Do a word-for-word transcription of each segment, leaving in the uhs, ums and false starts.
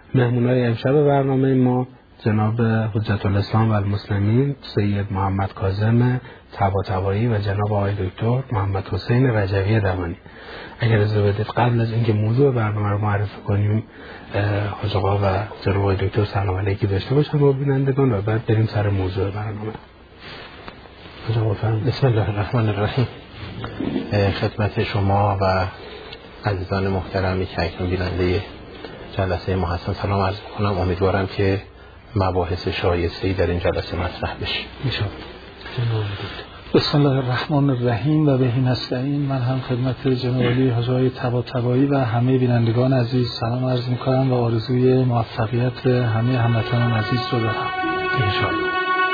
مهمونای امشب برنامه ما جناب حجت الاسلام و المسلمین سید محمد کاظم طباطبایی و جناب آقای دکتر محمد حسین رجوی دوانی. اگر اجازه بدید قبل از اینکه موضوع برنامه رو معرفی کنیم حاج آقا و جناب آقای دکتر سلام علیکی داشته باشم با بینندگان و بعد بریم سر موضوع برنامه. حاج آقا فرمایید. بسم الله الرحمن الرحیم. خدمت شما و عزیزان محترمی که اکنون بیننده جلسه ما هستن سلام عرض می‌کنم. امیدوارم که مباحث شایسته‌ای در این جلسه مطرح بشه. میشم. بسم الله الرحمن الرحیم و بهی نستعین. من هم خدمت جناب علی حاجی طباطبایی و همه بینندگان عزیز سلام عرض می‌کنم و آرزوی موفقیت به همه هموطنان عزیز رو دارم. ان شاء الله.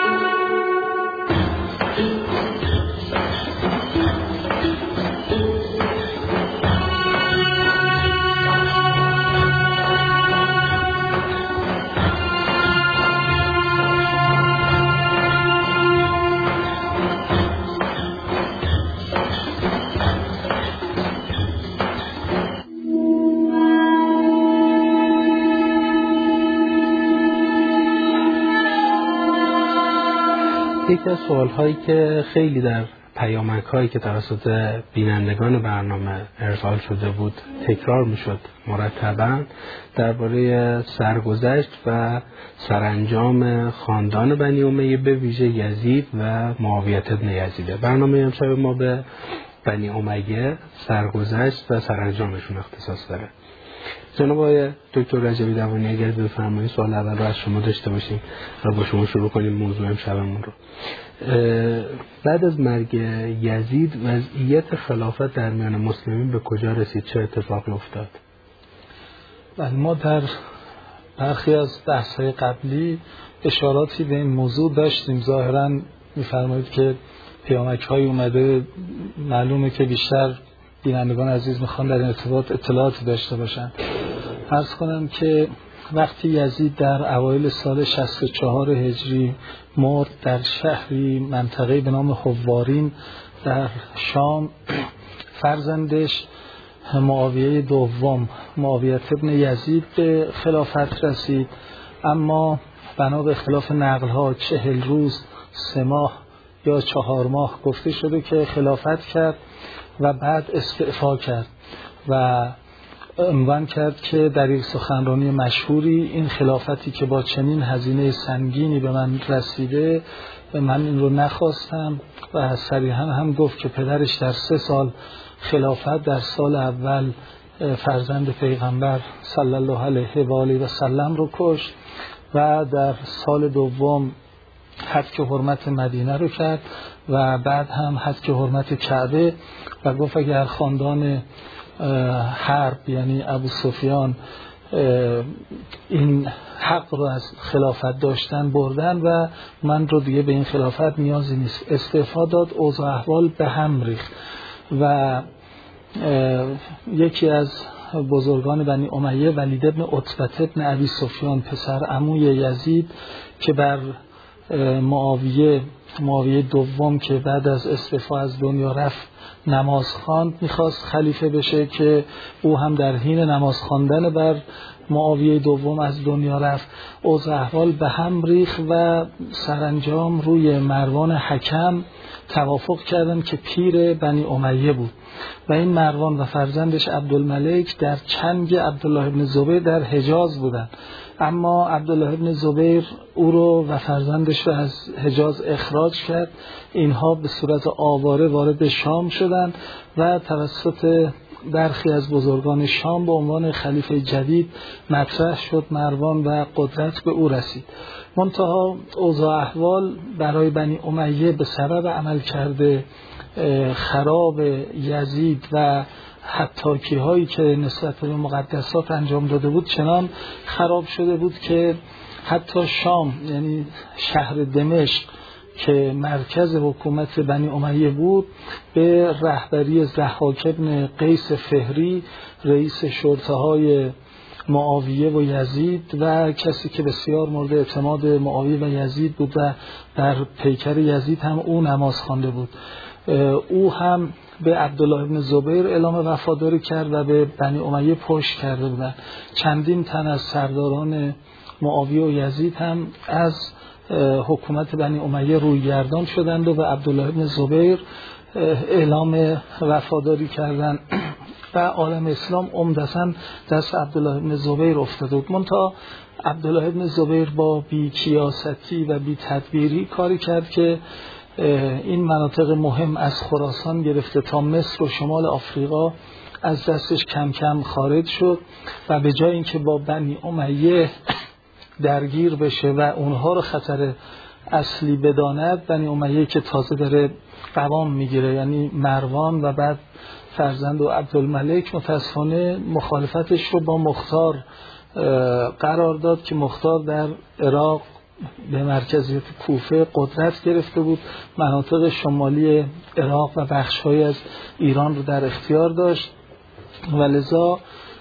یکی از سوال‌هایی که خیلی در پیامک‌هایی که توسط بینندگان برنامه ارسال شده بود تکرار می‌شد مرتباً درباره سرگذشت و سرانجام خاندان بنی امیه به ویژه یزید و معاویه بن یزیده. برنامه امشب ما به بنی امیه سرگذشت و سرانجامشون اختصاص داره. جناب آقای دکتر رجوی دوانی اگر بفرمایید سوال اول رو از شما داشته باشیم و با شما شروع کنیم موضوع امشبمون رو. بعد از مرگ یزید وضعیت خلافت در میان مسلمین به کجا رسید؟ چه اتفاقی افتاد؟ بله، ما در برخی از بحث‌های قبلی اشاراتی به این موضوع داشتیم. ظاهراً می‌فرمایید که پیامک‌های اومده، معلومه که بیشتر بینندگان عزیز میخوان در این ارتباط اطلاعاتی داشته باشن. عرض کنم که وقتی یزید در اوایل سال شصت و چهار هجری مرد در شهری منطقه به نام حوارین در شام، فرزندش معاویه دوم معاویه بن یزید به خلافت رسید، اما بنا به اختلاف نقل‌ها چهل روز، سه ماه یا چهار ماه گفته شده که خلافت کرد و بعد استعفا کرد و عنوان کرد که در یک سخنرانی مشهوری این خلافتی که با چنین هزینه سنگینی به من رسیده من این رو نخواستم و صریحا هم گفت که پدرش در سه سال خلافت در سال اول فرزند پیغمبر صلی الله علیه و آله و سلم رو کشت و در سال دوم حد حرمت مدینه رو کرد و بعد هم حد حرمت کعبه و گفت اگر خاندان حرب یعنی ابو سفیان این حق رو از خلافت داشتن بردن و من رو دیگه به این خلافت نیازی نیست. استعفا داد، اوضاع احوال به هم ریخت و یکی از بزرگان بنی امیه ولید ابن عتبه ابن ابی سفیان پسر عموی یزید که بر معاویه معاویه دوم که بعد از استعفا از دنیا رفت نماز خواند، میخواست خلیفه بشه که او هم در حین نماز خواندن بر معاویه دوم از دنیا رفت. اوضاع احوال به هم ریخت و سرانجام روی مروان حکم توافق کردن که پیر بنی امیه بود و این مروان و فرزندش عبدالملک در چنگ عبدالله ابن زبیر در حجاز بودند، اما عبدالله ابن زبیر او رو و فرزندش رو از حجاز اخراج کرد. اینها به صورت آواره وارد شام شدند و توسط برخی از بزرگان شام به عنوان خلیفه جدید مطرح شد مروان و قدرت به او رسید. منتها اوضاع احوال برای بنی امیه به سبب عمل کرده خراب یزید و حتاکی هایی که نسبت به مقدسات انجام داده بود چنان خراب شده بود که حتی شام یعنی شهر دمشق که مرکز حکومت بنی امیه بود به رهبری ضحاک بن قیس فهری رئیس شرطه های معاویه و یزید و کسی که بسیار مورد اعتماد معاویه و یزید بود و در پیکر یزید هم او نماز خوانده بود، او هم به عبدالله ابن زبیر اعلام وفاداری کرد و به بنی امیه پشت کرده بودند. چندین تن از سرداران معاویه و یزید هم از حکومت بنی امیه رویگردان شدند و به عبدالله ابن زبیر اعلام وفاداری کردند و عالم اسلام عمدتاً دست عبدالله ابن زبیر افتاده بود. منتها عبدالله ابن زبیر با بی کیاستی و بی تدبیری کاری کرد که این مناطق مهم از خراسان گرفته تا مصر و شمال آفریقا از دستش کم کم خارج شد و به جای اینکه با بنی امیه درگیر بشه و اونها رو خطر اصلی بداند، بنی امیه که تازه داره قوام میگیره، یعنی مروان و بعد فرزند و عبدالملک، متاسفانه مخالفتش رو با مختار قرار داد که مختار در عراق به مرکزیت کوفه قدرت گرفته بود، مناطق شمالی عراق و بخش‌هایی از ایران رو در اختیار داشت و لذا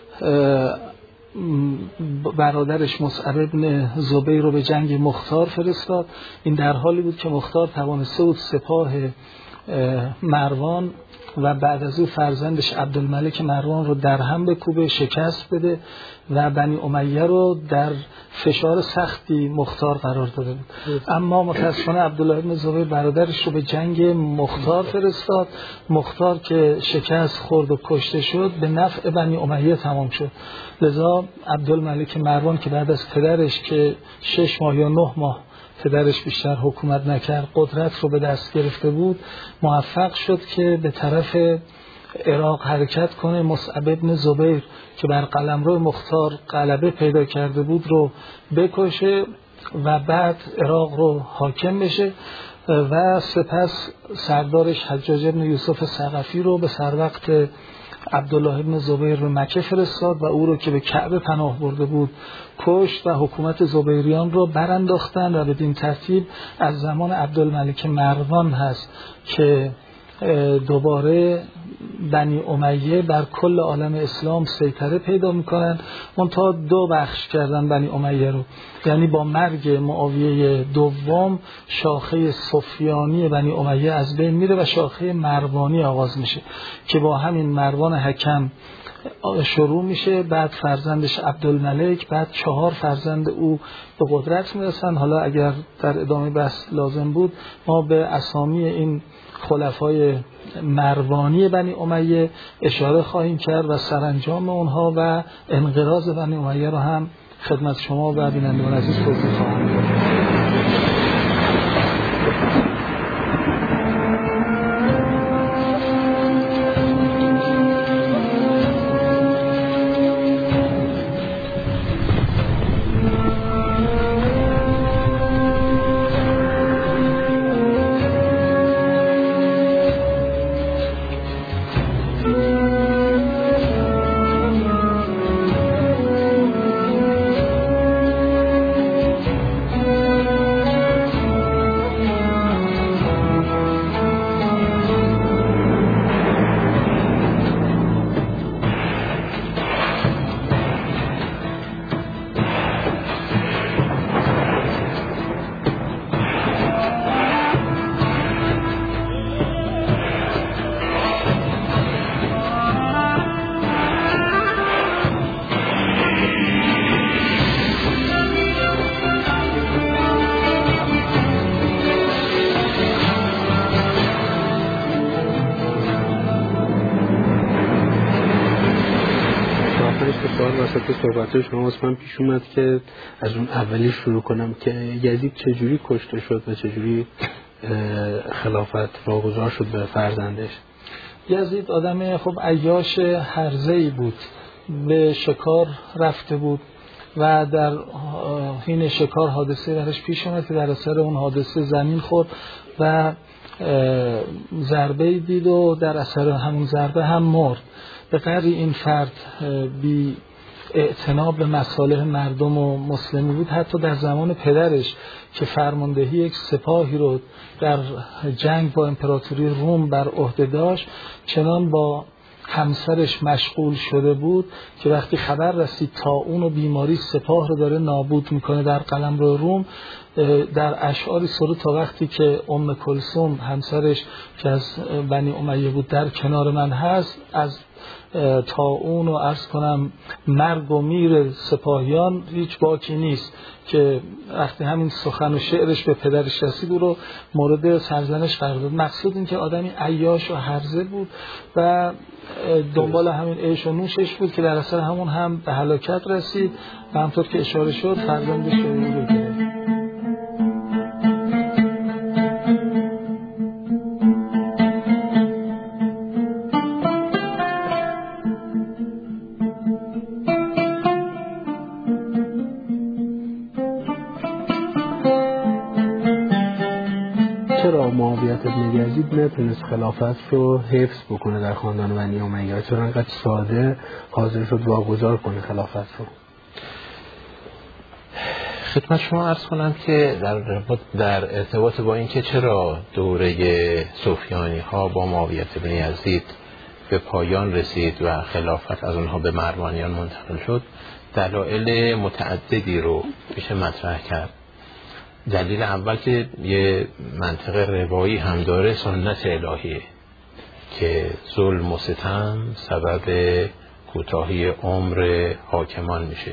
برادرش مصعب ابن زبیر رو به جنگ مختار فرستاد. این در حالی بود که مختار توانسته بود سپاه مروان و بعد از او فرزندش عبدالملک مروان رو در هم بکوبه، شکست بده و بنی امیه رو در فشار سختی مختار قرار داده بود. اما متاسفانه عبدالله ابن زبیر برادرش رو به جنگ مختار فرستاد. مختار که شکست خورد و کشته شد به نفع بنی امیه تمام شد. لذا عبدالملک مروان که بعد از پدرش که شش ماه یا نه ماه پدرش بیشتر حکومت نکرد قدرت رو به دست گرفته بود، موفق شد که به طرف عراق حرکت کنه. مصعب ابن زبیر که بر قلمرو مختار غلبه پیدا کرده بود رو بکشه و بعد عراق رو حاکم بشه و سپس سردارش حجاج ابن یوسف ثقفی رو به سر وقت عبدالله ابن زبیر به مکه فرستاد و او رو که به کعبه پناه برده بود کشت و حکومت زبیریان رو برانداختن و بدین ترتیب از زمان عبدالملک مروان هست که دوباره بنی امیه بر کل عالم اسلام سیطره پیدا میکنن. منتها دو بخش کردن بنی امیه رو، یعنی با مرگ معاویه دوم شاخه سفیانی بنی امیه از بین میره و شاخه مروانی آغاز میشه که با همین مروان حکم شروع میشه، بعد فرزندش عبدالملک، بعد چهار فرزند او به قدرت میرسن. حالا اگر در ادامه بحث لازم بود ما به اسامی این خلفای مروانی بنی امیه اشاره خواهیم کرد و سرانجام اونها و انقراض بنی امیه رو هم خدمت شما و بینندگان عزیز توضیح خواهم داد. وسط صحبت شما من پیش اومد که از اون اولی شروع کنم که یزید چجوری کشته شد و چجوری خلافت واگذار شد به فرزندش. یزید آدم خب عیاش هرزه‌ای بود، به شکار رفته بود و در حین شکار حادثه درش پیش اومد که در اثر اون حادثه زمین خورد و ضربه دید و در اثر همون ضربه هم مرد. به قدری این فرد بی اعتناب به مصالح مردم و مسلمی بود، حتی در زمان پدرش که فرماندهی یک سپاهی رو در جنگ با امپراتوری روم بر عهده داشت، چنان با همسرش مشغول شده بود که وقتی خبر رسید طاعون و بیماری سپاه رو داره نابود میکنه در قلمرو روم، در اشعاری سرود تا وقتی که ام کلثوم همسرش که از بنی امیه بود در کنار من هست، از طاعون و عرض کنم مرگ و میر سپاهیان هیچ باکی نیست، که وقتی همین سخن و شعرش به پدرش رسید او رو مورد سرزنش قرار داد. مقصود این که آدمی عیاش و هرزه بود و دنبال همین عیش و نوشش بود که در اثر همون هم به هلاکت رسید و همطور که اشاره شد فرزندش رو گرفت. چرا معاویه بن یزید نتونست خلافت رو حفظ بکنه در خاندان بنی امیه؟ چرا انقدر ساده حاضر شد واگذار کنه خلافت رو؟ خدمت شما عرض کنم که در در ارتباط با اینکه چرا دوره سفیانی ها با معاویه بن یزید به پایان رسید و خلافت از اونها به مروانیان منتقل شد، دلایل متعددی رو میشه مطرح کرد. دلیل اول که یه منطق روایی هم داره، سنت الهیه که ظلم و ستم سبب کوتاهی عمر حاکمان میشه.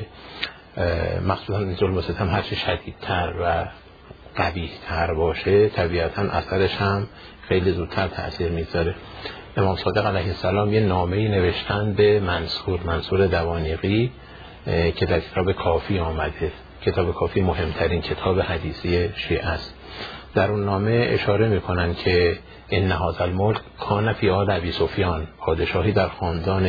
مخصوصا این ظلم و ستم هرچی شدیدتر و قبیح‌تر باشه طبیعتا اثرش هم خیلی زودتر تأثیر میذاره. امام صادق علیه السلام یه نامه‌ای نوشتن به منصور منصور دوانیقی که در کتاب کافی آمده. کتاب کافی مهمترین کتاب حدیثی شیعه است. در اون نامه اشاره میکنن که ان هذا الملک کان فی آل ابی سفیان، پادشاهی در خاندان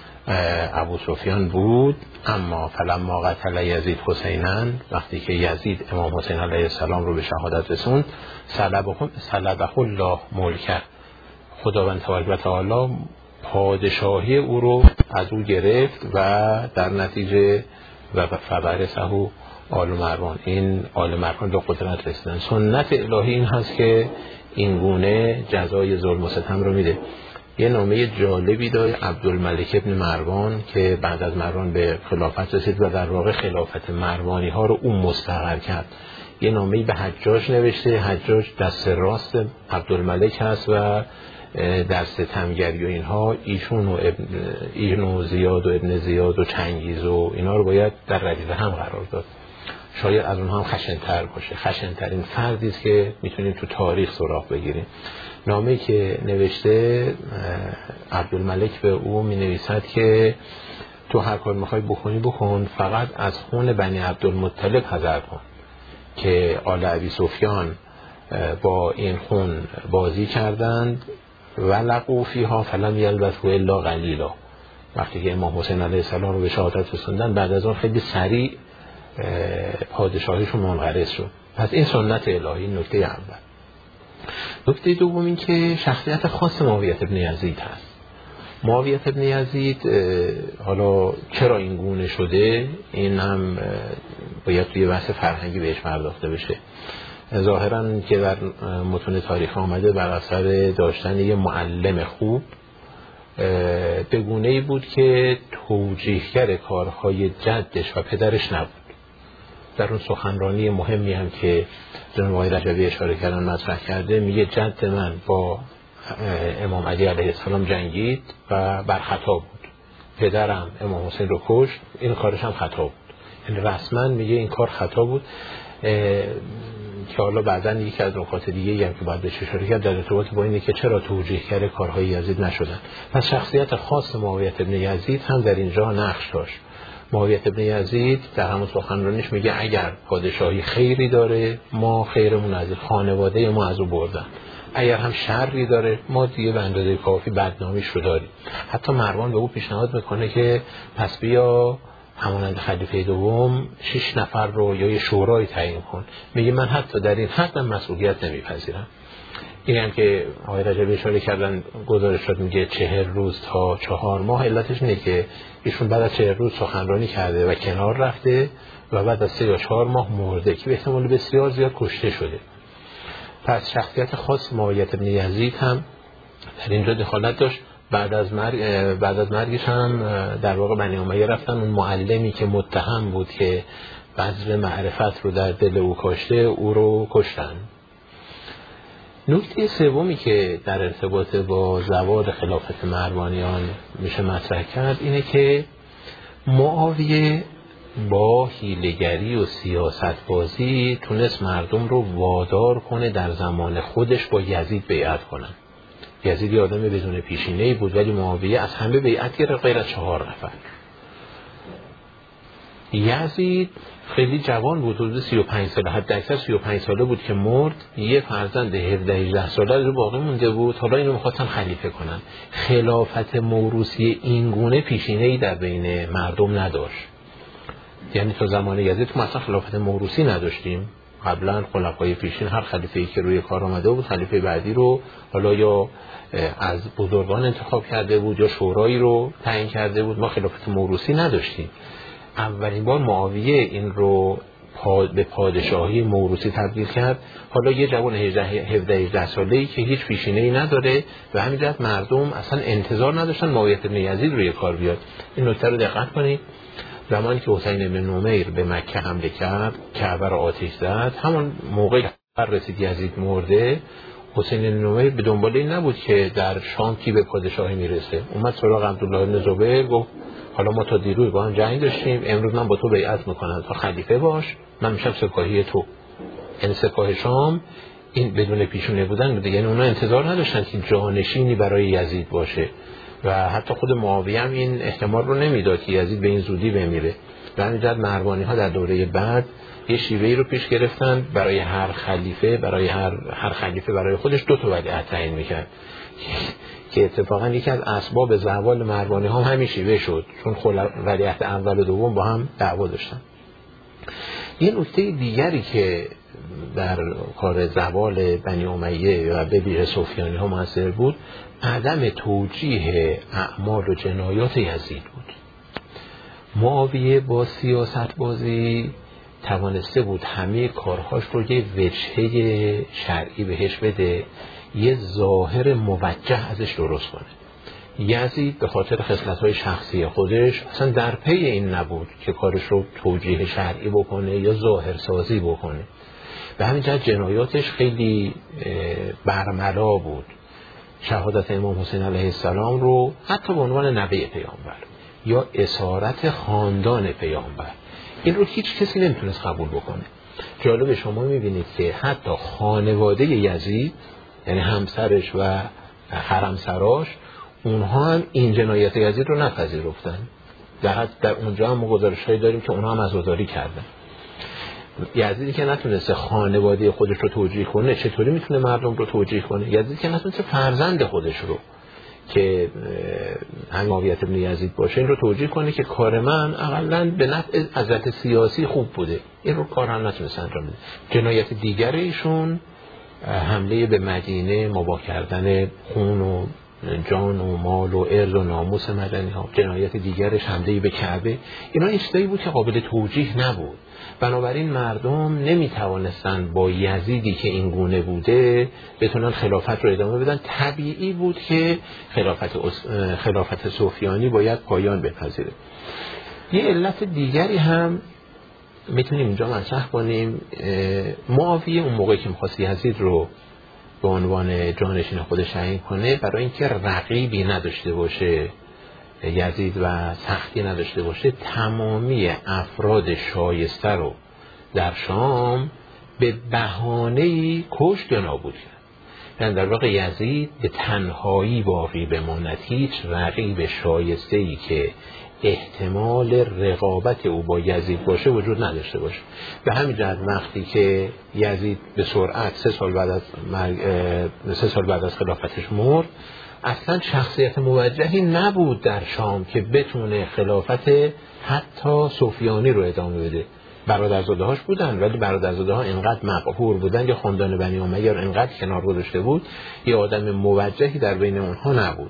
ابو سفیان بود، اما فلما قتل یزید حسینا، وقتی که یزید امام حسین علیه السلام رو به شهادت رسوند، سلبه سلبه الله ملکه، خداوند تبارک و تعالی پادشاهی او رو از او گرفت و در نتیجه و فبرسه آل مروان، این آل مروان به قدرت رسیدن. سنت الهی این هست که این گونه جزای ظلم و ستم رو میده. یه نامه جالبی داره عبدالملک ابن مروان که بعد از مروان به خلافت رسید و در واقع خلافت مروانی ها رو اون مستقر کرد. یه نامه‌ای به حجاج نوشته. حجاج دست راست عبدالملک هست و در ستمگری و اینها ایشون و ابن این و زیاد و ابن زیاد و چنگیز و اینا رو باید در ردیف هم قرار داد. شاید از اونها هم خشن‌تر باشه. خشن‌ترین فردی است که میتونیم تو تاریخ سراغ بگیریم. نامه‌ای که نوشته عبدالملک به او می‌نویسد که تو هر کار می‌خوای بکنی بکن، فقط از خون بنی عبدالمطلب حذر کن که آل ابی سفیان با این خون بازی کردند و لقوا فیها فلم یلبثوا الا قلیلا. وقتی که امام حسین علیه السلام رو به شهادت رسوندن، بعد از اون خیلی سریع پادشاهیشون منقرض شد. پس این سنت الهی، نکته اول. نکته دوم این که شخصیت خاص معاویه بن یزید هست. معاویه بن یزید حالا چرا این گونه شده، این هم باید توی بحث فرهنگی بهش پرداخته بشه. ظاهراً که در متون تاریخ آمده بر اثر داشتن یه معلم خوب به گونه‌ای بود که توجیهگر کارهای جدش و پدرش نبود. در اون سخنرانی مهمی هم که جناب آقای رجبی اشاره کردن مطرح کرده، میگه جد من با امام علی علیه السلام جنگید و بر خطا بود، پدرم امام حسین رو کشت، این کارش هم خطا بود. یعنی رسما میگه این کار خطا بود، که حالا بعدن یکی از نکات دیگه هم که باید بهش اشاره کرد در ارتباط با اینه که چرا توجیهگر کارهای یزید نشدن. پس شخصیت خاص معاویه بن یزید هم در اینجا نقش داشت. معاویه بن یزید در همون سخنرانیش میگه اگر پادشاهی خیری داره، ما خیرمون از خانواده ما از او بردن، اگر هم شری داره ما دیگه به اندازه کافی بدنامیش رو داریم. حتی مروان به او پیشنهاد میکنه که پس بیا همانند خلیفه دوم شش نفر رو یا یه شورای تعیین کن. میگه من حتی در این حد من مسئولیت نمیپذیرم. این هم که آقای رجبی اشاره کردن گزارش شد میگه چهر روز تا چهار ماه. علتش اینه که ایشون بعد از چهر روز سخنرانی کرده و کنار رفته و بعد از سه یا چهار ماه مرده که به احتمال بسیار زیاد کشته شده. پس شخصیت خاص معاویه بن یزید هم در اینجا دخالت داشت. بعد از مرگ بعد از مرگش هم در واقع بنی امیه رفتن اون معلمی که متهم بود که بذر معرفت رو در دل او کاشته او رو کشتن. نکته سومی که در ارتباط با زوال خلافت مروانیان میشه مطرح کرد اینه که معاویه با حیله‌گری و سیاست بازی تونست مردم رو وادار کنه در زمان خودش با یزید بیعت کنن. یزید آدم بدون پیشینه‌ای بود ولی معاویه از همه بیعت کرد غیر از چهار نفر. یزید خیلی جوان بود، حدود سی و پنج ساله، حد اکثر سی و پنج ساله بود که مرد. یه فرزند هفده هجده ساله رو باقی مونده بود. حالا اینو می‌خواستن خلیفه کنن. خلافت موروثی این گونه پیشینه‌ای در بین مردم نداشت. یعنی تا زمان یزید ما اصلا خلافت موروثی نداشتیم. قبلا خلفای پیشین هر خلیفه‌ای که روی کار آمده بود خلیفه بعدی رو حالا یا از بزرگان انتخاب کرده بود یا شورایی رو تعیین کرده بود. ما خلافت موروثی نداشتیم. اولین بار معاویه این رو به پادشاهی موروثی تبدیل کرد. حالا یه جوان هفده هجده ساله‌ای که هیچ پیشینه‌ای نداره و همین جهت مردم اصلا انتظار نداشتن معاویه بن یزید روی کار بیاد. این نکته رو دقت کنید. زمانی که حسین بن نمیر به مکه حمله کرد، کعبه رو آتش زد، همون موقع رسید یزید مرده، حسین بن نمیر به دنبال این نبود که در شام کی به پادشاهی میرسه. اومد سراغ عبدالله بن زبیر گفت حالا ما تا دیروز با هم جنگ داشتیم، امروز من با تو بیعت میکنم تا خلیفه باش، من میشم سپاهی تو. این سپاه شام این بدون پیشونه بودن بوده، یعنی اونا انتظار نداشتن که جانشینی برای یزید باشه و حتی خود معاویه هم این احتمال رو نمیداد که یزید به این زودی بمیره. و همینجد مروانی ها در دوره بعد یه شیوهی رو پیش گرفتن برای هر خلیفه برای هر هر خلیفه برای خودش دو تا ولیعهد تعیین میکرد که اتفاقا یکی از اسباب زوال مروانی ها همین شیوه شد، چون ولیعهد اول و دوم با هم دعوا داشتن. یه نکته دیگری که در کار زوال بنی امیه و به ویژه سفیانی ها موثر بود عدم توجیه اعمال و جنایات یزید بود. معاویه با سیاست بازی توانسته بود همه کارهاش رو یه وجهه شرعی بهش بده، یه ظاهر موجه ازش درست کنه. یزید به خاطر خصلت‌های شخصی خودش اصلا در پی این نبود که کارش رو توجیه شرعی بکنه یا ظاهر سازی بکنه. به همین جهت جنایاتش خیلی برملا بود. شهادت امام حسین علیه السلام رو حتی به عنوان نوه پیامبر یا اسارت خاندان پیامبر، این رو هیچ کسی نمیتونست قبول بکنه. جالب شما میبینید که حتی خانواده یزید یعنی همسرش و حرمسراش اونها هم این جنایت یزید رو نپذیرفتن. در حد در اونجا هم گزارش‌هایی داریم که اونها هم عزاداری کردن. یزیدی که نتونسته خانواده خودش رو توجیه کنه چطوری میتونه مردم رو توجیه کنه؟ یزیدی که نتونسته فرزند خودش رو که هم معاویه بن یزید باشه این رو توجیه کنه که کار من اقلاً به نفع عزت سیاسی خوب بوده، این رو کار هم نتونسته انجام بده. جنایت دیگر ایشون حمله به مدینه، مباح کردن خون و جان و مال و عرض و ناموس مدنی ها. جنایت دیگرش حمله به کعبه. اینا این چیزایی بود که قابل توجیه نبود. بنابراین مردم نمیتوانستن با یزیدی که این گونه بوده بتونن خلافت رو ادامه بدن. طبیعی بود که خلافت خلافت سفیانی باید پایان بپذیره. یه علت دیگری هم میتونیم اینجا مطرح کنیم. معاویه اون موقعی که می‌خواست یزید رو به عنوان جانشین خودش تعیین کنه، برای اینکه رقیبی نداشته باشه یزید و سختی نداشته باشه، تمامی افراد شایسته رو در شام به بهانه‌ای کشت یا نابود کرد. یعنی در واقع یزید به تنهایی باقی بماند، هیچ رقیب شایسته‌ای که احتمال رقابت او با یزید باشه وجود نداشته باشه. به همین جهت وقتی که یزید به سرعت سه سال بعد از مرگ سه سال بعد از خلافتش مرد، اصلا شخصیت موجهی نبود در شام که بتونه خلافت حتی سفیانی رو ادامه بده. برادرزاده هاش بودن ولی برادرزاده ها اینقدر مقهور بودن یا خاندان بنی امیه رو اینقدر کنار گذاشته بود، یه آدم موجهی در بین اونها نبود.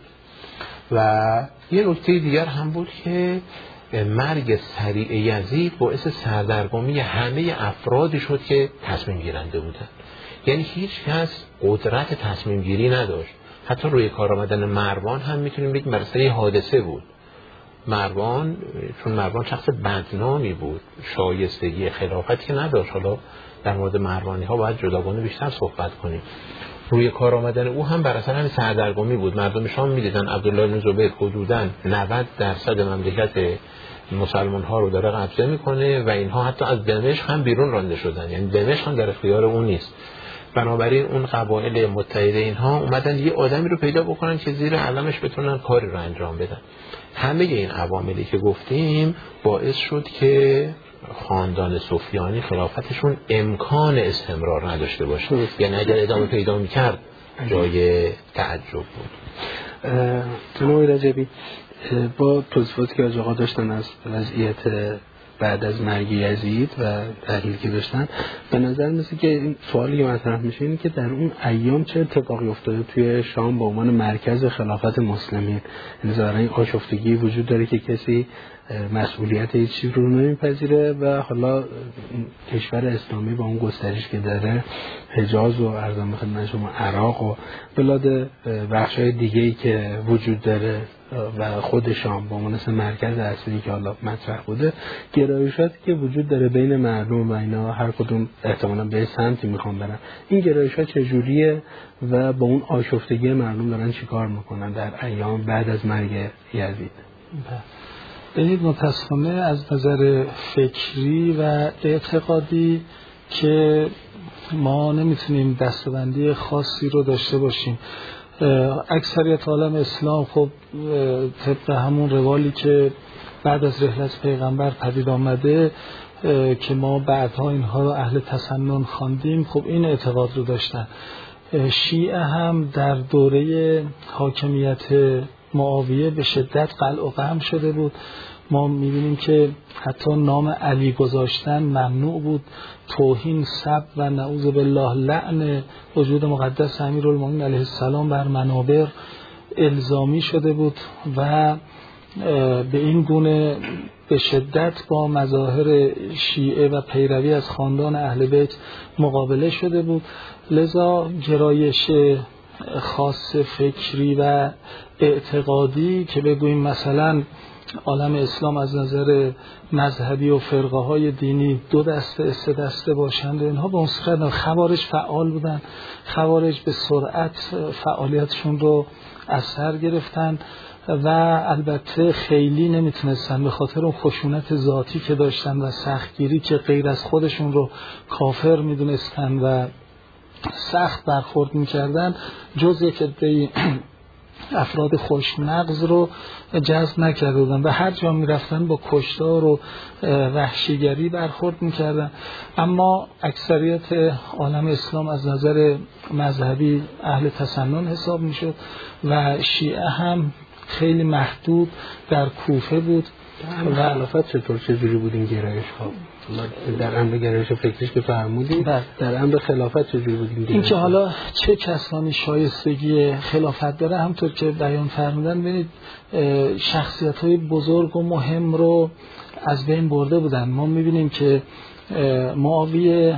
و یه نکته دیگر هم بود که مرگ سریع یزید باعث سردرگمی همه افرادی شد که تصمیم گیرنده بودن. یعنی هیچ کس قدرت تصمیم گیری نداشت. حتی روی کار آمدن مروان هم میتونیم بگیم برای حادثه بود. مروان چون مروان شخص بدنامی بود، شایستگی خلافت که نداشت. حالا در مورد مروانی ها باید جداگانه بیشتر صحبت کنیم. روی کار آمدن او هم بر اثر همین سردرگمی بود. مردم شام میدیدن عبدالله بن زبیر حدوداً نود درصد مملکت مسلمان ها رو داره قبضه میکنه و اینها حتی از دمشق هم بیرون رانده شدن، یعنی دمشق هم در اختیار اون نیست. بنابراین اون قبایل متحده اینها اومدن یه آدمی رو پیدا بکنن که زیر علمش بتونن کاری رو انجام بدن. همه این عواملی که گفتیم باعث شد که خاندان سفیانی خلافتشون امکان استمرار نداشته باشه، یعنی اگر ادامه پیدا میکرد جای تعجب بود. جناب رجبی، با توصیفاتی که از آقا داشتن از وضعیت بعد از مرگ یزید و تحلیلی که داشتن، به نظر میسه که این سوالی که مطرح میشه اینه که در اون ایام چه اتفاقی افتاده توی شام به عنوان مرکز خلافت مسلمین. یعنی ظاهرا این آشفتگی وجود داره که کسی مسئولیت هیچ چیز رو نمیپذیره و حالا کشور اسلامی با اون گسترش که داره، حجاز و ارزم به خدمت شما عراق و بلاد بخش‌های دیگه‌ای که وجود داره و خود شام به عنوان مرکز اصلی که حالا مطرح بوده، گرایشاتی که وجود داره بین مردم و اینا هر کدوم احتمالاً به سمتی میخوان برن. این گرایشات چجوریه و با اون آشفتگی مردم دارن چیکار میکنن در ایام بعد از مرگ یزید؟ ببینید، متاسفانه از نظر فکری و اعتقادی که ما نمیتونیم دسته‌بندی خاصی رو داشته باشیم. اکثریت عالم اسلام خب طبق همون روالی که بعد از رحلت پیغمبر پدید آمده که ما بعدها اینها رو اهل تسنن خواندیم، خب این اعتقاد رو داشتن. شیعه هم در دوره حاکمیت معاویه به شدت قلع و قم شده بود. ما میبینیم که حتی نام علی گذاشتن ممنوع بود، توهین، سب و نعوذ بالله لعن وجود مقدس امیرالمومنین علیه السلام بر منابر الزامی شده بود و به این گونه به شدت با مظاهر شیعه و پیروی از خاندان اهل بیت مقابله شده بود. لذا گرایش خاص فکری و اعتقادی که بگوییم مثلا عالم اسلام از نظر مذهبی و فرقه های دینی دو دسته سه دسته باشند و اینها به اون صورت، خوارج فعال بودن، خوارج به سرعت فعالیتشون رو از سر گرفتن و البته خیلی نمیتونستن به خاطر اون خشونت ذاتی که داشتن و سختگیری که غیر از خودشون رو کافر میدونستن و سخت برخورد میکردن، جز یک عده افراد خوشمغز رو جذب نکرده بودن و هر جا میرفتن با کشتار و وحشیگری برخورد میکردن. اما اکثریت عالم اسلام از نظر مذهبی اهل تسنن حساب میشد و شیعه هم خیلی محدود در کوفه بود. و خلافت چطور چجوری بود این گرایش ها؟ در امر گرایش فکریش که فرمودید، در امر خلافت چجوری بود این گرایش؟ این که حالا چه کسانی شایستگی خلافت داره، همطور که بیان فرمودن، ببینید شخصیت های بزرگ و مهم رو از بین برده بودن. ما میبینیم که معاویه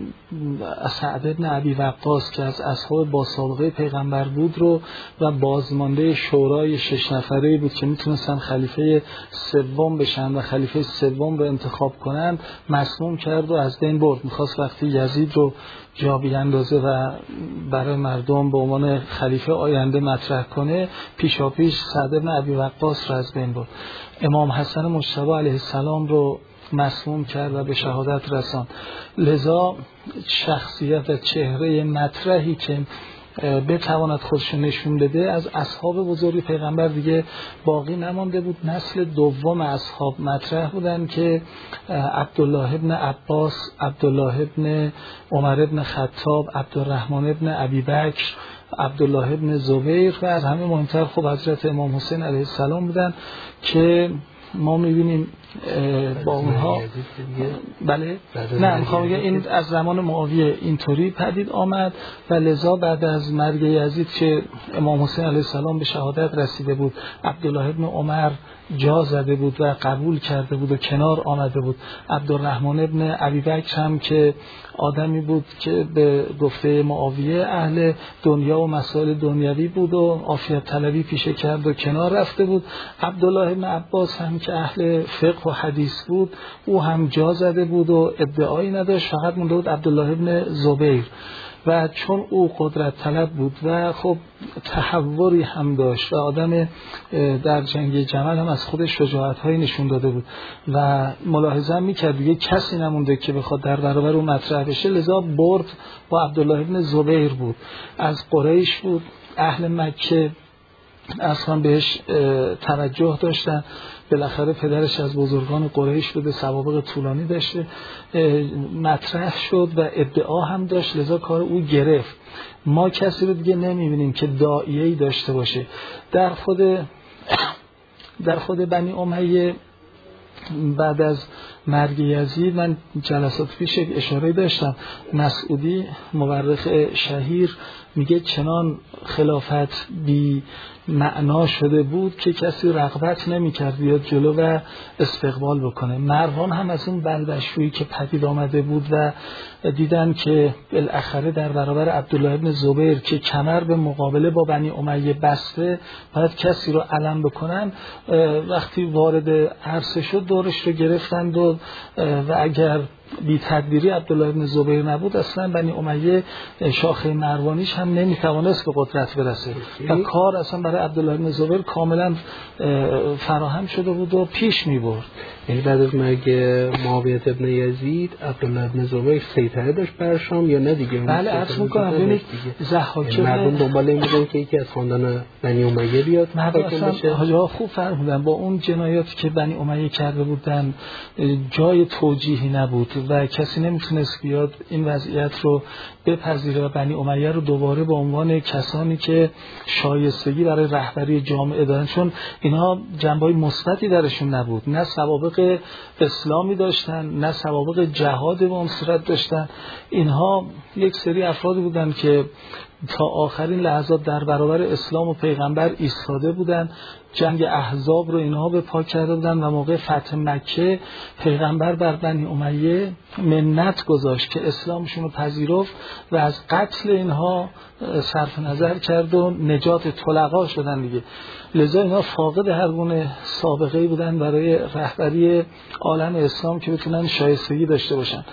سعد بن ابی وقاص که از اصحاب با سابقه پیغمبر بود رو و بازمانده شورای شش نفره بود که میتونستن خلیفه سوم بشن و خلیفه سوم رو انتخاب کنن، مسموم کرد و از بین برد. میخواست وقتی یزید رو جا بیاندازه و برای مردم به عنوان خلیفه آینده مطرح کنه، پیشا پیش سعد بن ابی وقاص رو از بین برد. امام حسن مجتبی علیه السلام رو مسموم کرد و به شهادت رساند. لذا شخصیت و چهره مطرحی که بتواند خودشو نشون بده از اصحاب بزرگ پیغمبر دیگه باقی نمانده بود. نسل دوم اصحاب مطرح بودن که عبدالله ابن عباس، عبدالله ابن عمر ابن خطاب، عبدالرحمن ابن ابی بکر، عبدالله ابن زبیر و از همه مهمتر خب حضرت امام حسین علیه السلام بودن که ما میبینیم با اونها بله نه میخوام بگم این از زمان معاویه اینطوری پدید آمد و لذا بعد از مرگ یزید که امام حسین علیه السلام به شهادت رسیده بود، عبدالله ابن عمر جا زده بود و قبول کرده بود و کنار آمده بود. عبدالرحمن ابن ابیبکر هم که آدمی بود که به گفته معاویه اهل دنیا و مسائل دنیوی بود و عافیت طلبی پیشه کرد و کنار رفته بود. عبدالله ابن عباس هم که اهل فقه و حدیث بود، او هم جا زده بود و ادعایی نداشت، فقط مونده بود عبدالله ابن زبیر. و چون او قدرت طلب بود و خب تحوری هم داشت و آدم در جنگ جمل هم از خودش شجاعت هایی نشون داده بود و ملاحظه میکرد دیگه کسی نمونده که بخواد در برابر او مطرح بشه، لذا برد با عبدالله ابن زبیر بود. از قریش بود، اهل مکه اصلا بهش توجه داشتن، بالاخره پدرش از بزرگان قریش بوده، سوابق طولانی داشته، مطرح شد و ادعا هم داشت، لذا کار او گرفت. ما کسی رو دیگه نمیبینیم که داعیه‌ای داشته باشه. در خود در خود بنی امیه بعد از مرگ یزید، من جلسات پیش اشاره داشتم، مسعودی مورخ شهیر میگه چنان خلافت بی معنا شده بود که کسی رغبت نمی‌کرد بیاد جلو و استقبال بکنه. مروان هم از اون بلبشویی که پدید آمده بود و دیدن که بالاخره در برابر عبدالله ابن زبیر که کمر به مقابله با بنی امیه بسته باید کسی رو علم بکنن، وقتی وارد عرصه شد دورش رو گرفتند و, و اگر بی تدبیری عبدالله ابن زبیر نبود اصلا بنی امیه شاخه مروانیش هم نمیتوانست به قدرت برسه و کار اصلا برای عبدالله ابن زبیر کاملا فراهم شده بود و پیش می برد. یعنی بعد از مرگ معاویه ابن یزید عبدالله ابن زبیر سیطره داشت بر شام یا نه دیگه؟ بله عرض میکنم ببینید ضحاک مردم دنبال این بودن که یکی از خاندان بنی امیه بیاد مردم اصلا حاجی ها خوب فرمودن با اون جنایاتی که بنی امیه کرده بودن جای توجیهی نبود و کسی نمیتونست بیاد این وضعیت رو بپذیره و بنی امیه رو دوباره به عنوان کسانی که شایستگی برای رهبری جامعه دارن، چون اینها جنبه‌های مثبتی درشون نبود، نه سوابق اسلامی داشتن نه سوابق جهاد به اون صورت داشتن. اینها یک سری افراد بودن که تا آخرین لحظات در برابر اسلام و پیغمبر ایستاده بودن، جنگ احزاب رو اینها به پا کرده بودن و موقع فتح مکه پیغمبر بر بنی امیه منت گذاشت که اسلامشون رو پذیرفت و از قتل اینها صرف نظر کرد و نجات طلقا شدن دیگه. لذا اینها فاقد هر گونه سابقه‌ای بودن برای رهبری عالم اسلام که بتونن شایستگی داشته باشن.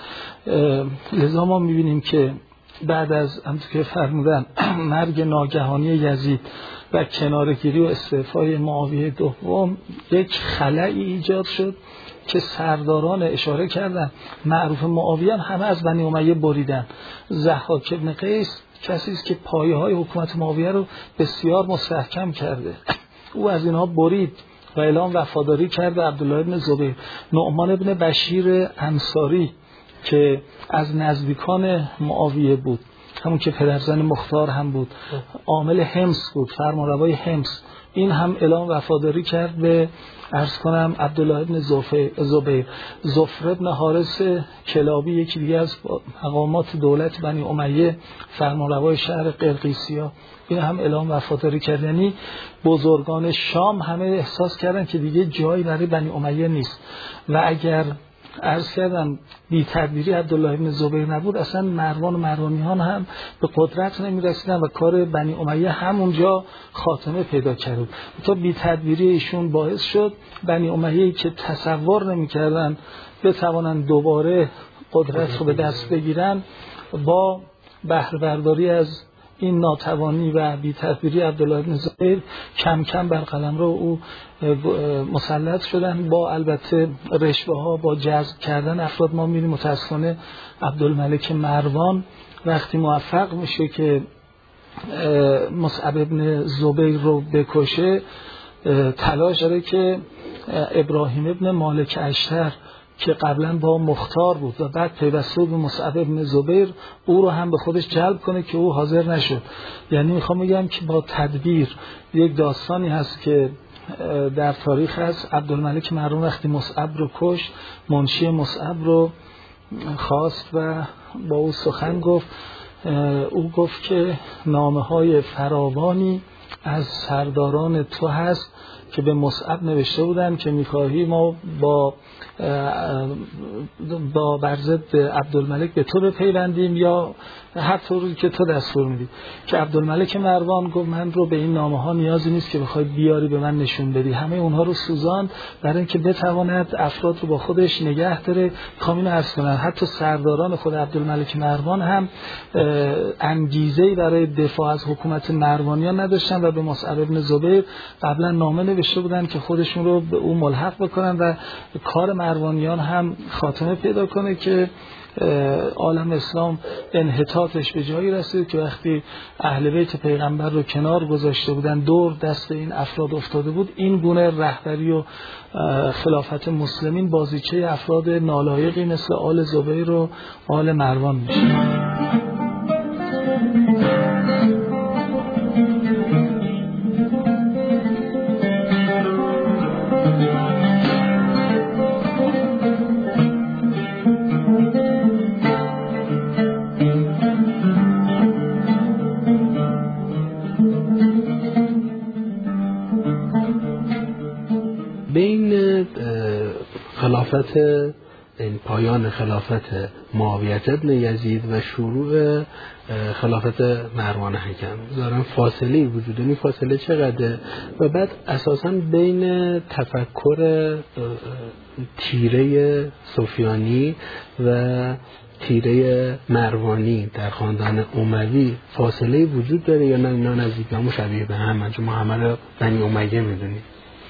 لذا ما می‌بینیم که بعد از همونطور که فرمودن مرگ ناگهانی یزید و کنارگیری و استعفای معاویه دوم یک خلایی ایجاد شد که سرداران اشاره کردن معروف معاویه هم همه از بنی امیه بریدن. ضحاک ابن قیس کسی است که پایه های حکومت معاویه رو بسیار مستحکم کرده، او از اینها برید و اعلام وفاداری کرد به عبدالله ابن زبیر. نعمان ابن بشیر انصاری که از نزدیکان معاویه بود، همون که پدرزن مختار هم بود، عامل حمص بود، فرمانروای حمص، این هم اعلام وفاداری کرد به عرض کنم عبدالله ابن زبیر. زفر ابن حارث کلابی یکی دیگه از مقامات دولت بنی امیه، فرمانروای شهر قرقیسیا، این هم اعلام وفاداری کرد. یعنی بزرگان شام همه احساس کردن که دیگه جایی برای بنی امیه نیست و اگر عرض کردم بی تدبیری عبدالله ابن زبیر نبود اصلا مروان و مروانیان هم به قدرت نمی رسیدن و کار بنی امیه همونجا خاتمه پیدا کرد. تا بی تدبیری ایشون باعث شد بنی امیه که تصور نمی کردن بتوانند دوباره قدرت رو به دست بگیرن، با بهره برداری از این ناتوانی و بی تدبیری عبدالله ابن زبیر کم کم بر قلمرو او مسلط شدن، با البته رشوه ها، با جذب کردن افراد. ما می‌بینیم متأسفانه عبدالملک مروان وقتی موفق میشه که مصعب ابن زبیر رو بکشه، تلاش داره که ابراهیم ابن مالک اشتر که قبلا با مختار بود و بعد پیوسته به مصعب ابن زبیر، او رو هم به خودش جلب کنه که او حاضر نشد. یعنی میخوام بگم که با تدبیر، یک داستانی هست که در تاریخ هست، عبدالملک مروان وقتی مصعب رو کش، منشی مصعب رو خواست و با او سخن گفت. او گفت که نامه های فراوانی از سرداران تو هست که به مصعب نوشته بودن که میخواهی ما با با برضد عبدالملک به تو بپیوندیم یا هر طوری که تو دستور میدی، که عبدالملک مروان گفت من رو به این نامه ها نیازی نیست که بخوای بیاری به من نشون بدی. همه اونها رو سوزاند برای اینکه بتواند افراد رو با خودش نگه داره. کامین عرض کنن حتی سرداران خود عبدالملک مروان هم انگیزه‌ای برای دفاع از حکومت مروانیان نداشتن و به مصعب ابن زبیر قبلا نامه نوشته بودن که خودشون رو به او ملحق بکنن و کار مروانیان هم خاتمه پیدا کنه که عالم اسلام انحطاطش به جایی رسید که وقتی اهل بیت پیغمبر رو کنار گذاشته بودن، دور دست این افراد افتاده بود، این گونه رهبری و خلافت مسلمین بازیچه افراد نالایقی مثل آل زبیر و آل مروان میشه. بین خلافت این پایان خلافت معاویه ابن یزید و شروع خلافت مروان حکم دارن فاصله وجود داره. فاصله چقدره؟ و بعد اساساً بین تفکر تیره سفیانی و تیره مروانی در خاندان اموی فاصله وجود داره یا نه اینا نزدیک و مشابه به هم؟ چون ما همه رو بنی امیه میدونیم.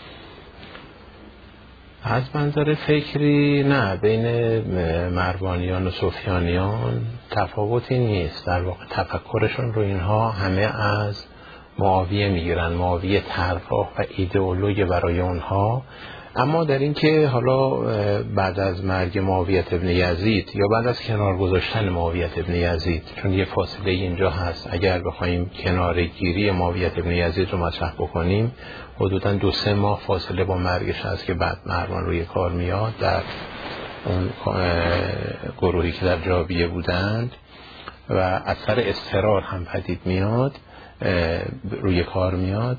از منظر فکری نه، بین مروانیان و سفیانیان تفاوتی نیست. در واقع تفکرشون رو اینها همه از معاویه میگیرن. معاویه طرح‌ها و ایدئولوژی برای اونها. اما در این که حالا بعد از مرگ معاویه ابن یزید یا بعد از کنار گذاشتن معاویه ابن یزید، چون یه فاصله اینجا هست، اگر بخوایم کنارگیری معاویه ابن یزید رو مطرح بکنیم حدوداً دو سه ماه فاصله با مرگش هست که بعد مروان روی کار میاد، در اون گروهی که در جابیه بودند و اثر اضطرار هم پدید میاد، روی کار میاد.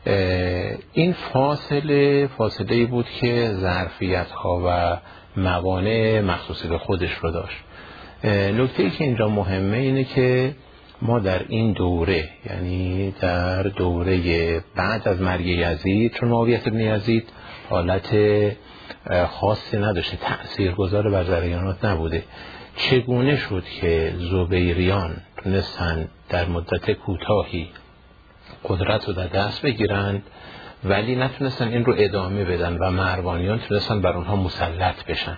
این فاصله فاصله بود که ظرفیت ها و موانع مخصوصی به خودش رو داشت. نکته ای که اینجا مهمه اینه که ما در این دوره، یعنی در دوره بعد از مرگ یزید، چون معاویه ابن یزید حالت خاصی نداشته، تأثیرگذار بر جریانات نبوده، چگونه شد که زبیریان تونستن در مدت کوتاهی قدرت رو در دست بگیرن ولی نتونستن این رو ادامه بدن و مروانیان تونستن بر اونها مسلط بشن.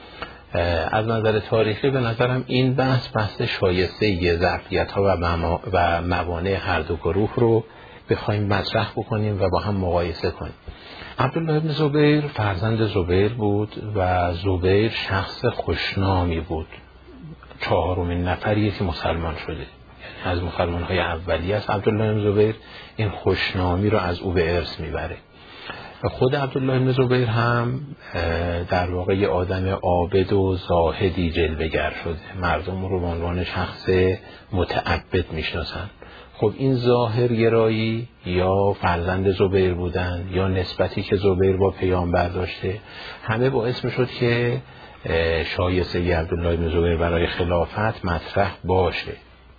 از نظر تاریخی به نظرم این بحث بحث شایسته یه ظرفیت ها و موانع هر دو گروه رو بخوایم مطرح بکنیم و با هم مقایسه کنیم. عبدالله ابن زبیر فرزند زبیر بود و زبیر شخص خوشنامی بود، چهارمین نفریه که مسلمان شده، از مسلمان های اولی است. عبدالله ابن زبیر این خوشنامی رو از او به ارث میبره. خود عبدالله ابن زبیر هم در واقع یه آدم عابد و زاهدی جلوه‌گر شده، مردم رو به عنوان شخص متعبد میشناسن. خب این ظاهر گرایی یا فرزند زبیر بودن یا نسبتی که زبیر با پیامبر داشته، همه باعث میشد که شایسته عبدالله ابن زبیر برای خلافت مطرح باشه.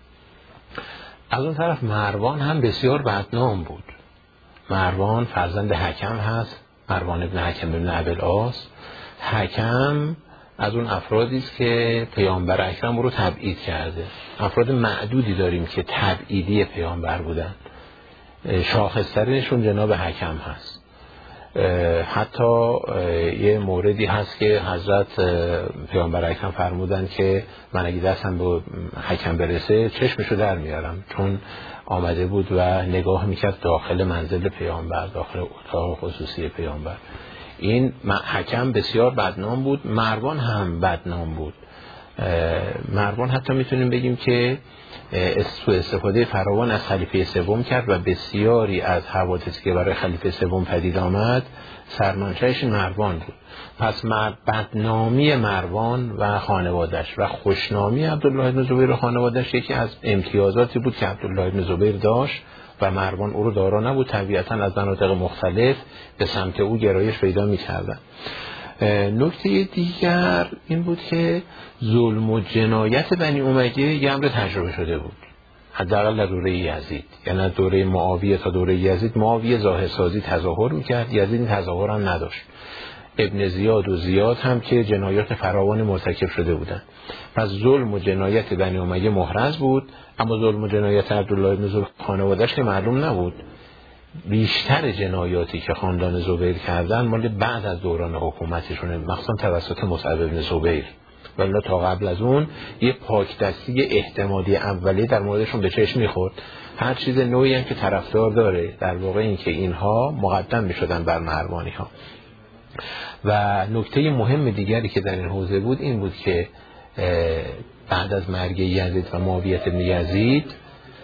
از اون طرف مروان هم بسیار بدنام بود. مروان فرزند حکم هست، مروان ابن حکم ابن ابوالعاص. حکم از اون افرادی است که پیامبر اکرم رو تبعید کرده. افراد معدودی داریم که تبعیدی پیامبر بودن، شاخص‌ترینشون جناب حکم هست. حتی یه موردی هست که حضرت پیامبر اکرم فرمودن که من اگه دستم به حکم برسه چشمشو در میارم، چون آمده بود و نگاه میکرد داخل منزل پیامبر، داخل اتاق خصوصی پیامبر. این حکم بسیار بدنام بود. مروان هم بدنام بود. مروان حتی میتونیم بگیم که استفاده فراوان از خلیفه سوم کرد و بسیاری از حوادثی که برای خلیفه سوم پدید آمد سرمنشأش مروان بود. پس بدنامی مروان و خانوادش و خوشنامی عبدالله بن زبیر و خانوادش یکی از امتیازاتی بود که عبدالله بن زبیر داشت و مروان او رو دارا نبود، طبیعتا از مناطق مختلف به سمت او گرایش پیدا می‌کردند. نکته دیگر این بود که ظلم و جنایت بنی امیه یه امر تجربه شده بود، حداقل در دوره یزید، یعنی دوره معاویه تا دوره یزید. معاویه ظاهرسازی تظاهر میکرد، یزید این تظاهر هم نداشت. ابن زیاد و زیاد هم که جنایات فراوان مرتکب شده بودند. پس ظلم و جنایت بنی امیه محرز بود، اما ظلم و جنایت عبدالله بن زبیر خانواده‌اش که معلوم نبود. بیشتر جنایاتی که خاندان زبیر کردن مال بعد از دوران حکومتشونه، مخصوصا توسط مصعب بن زبیر، ولی تا قبل از اون یه پاکدستی احتمالی اولیه در موردشون به چشم میخورد. هر چیز نوعی هم که طرفدار داره در واقع این که اینها مقدم میشدن بر مروانی ها. و نکته مهم دیگری که در این حوزه بود این بود که بعد از مرگ یزید و معاویه بن یزید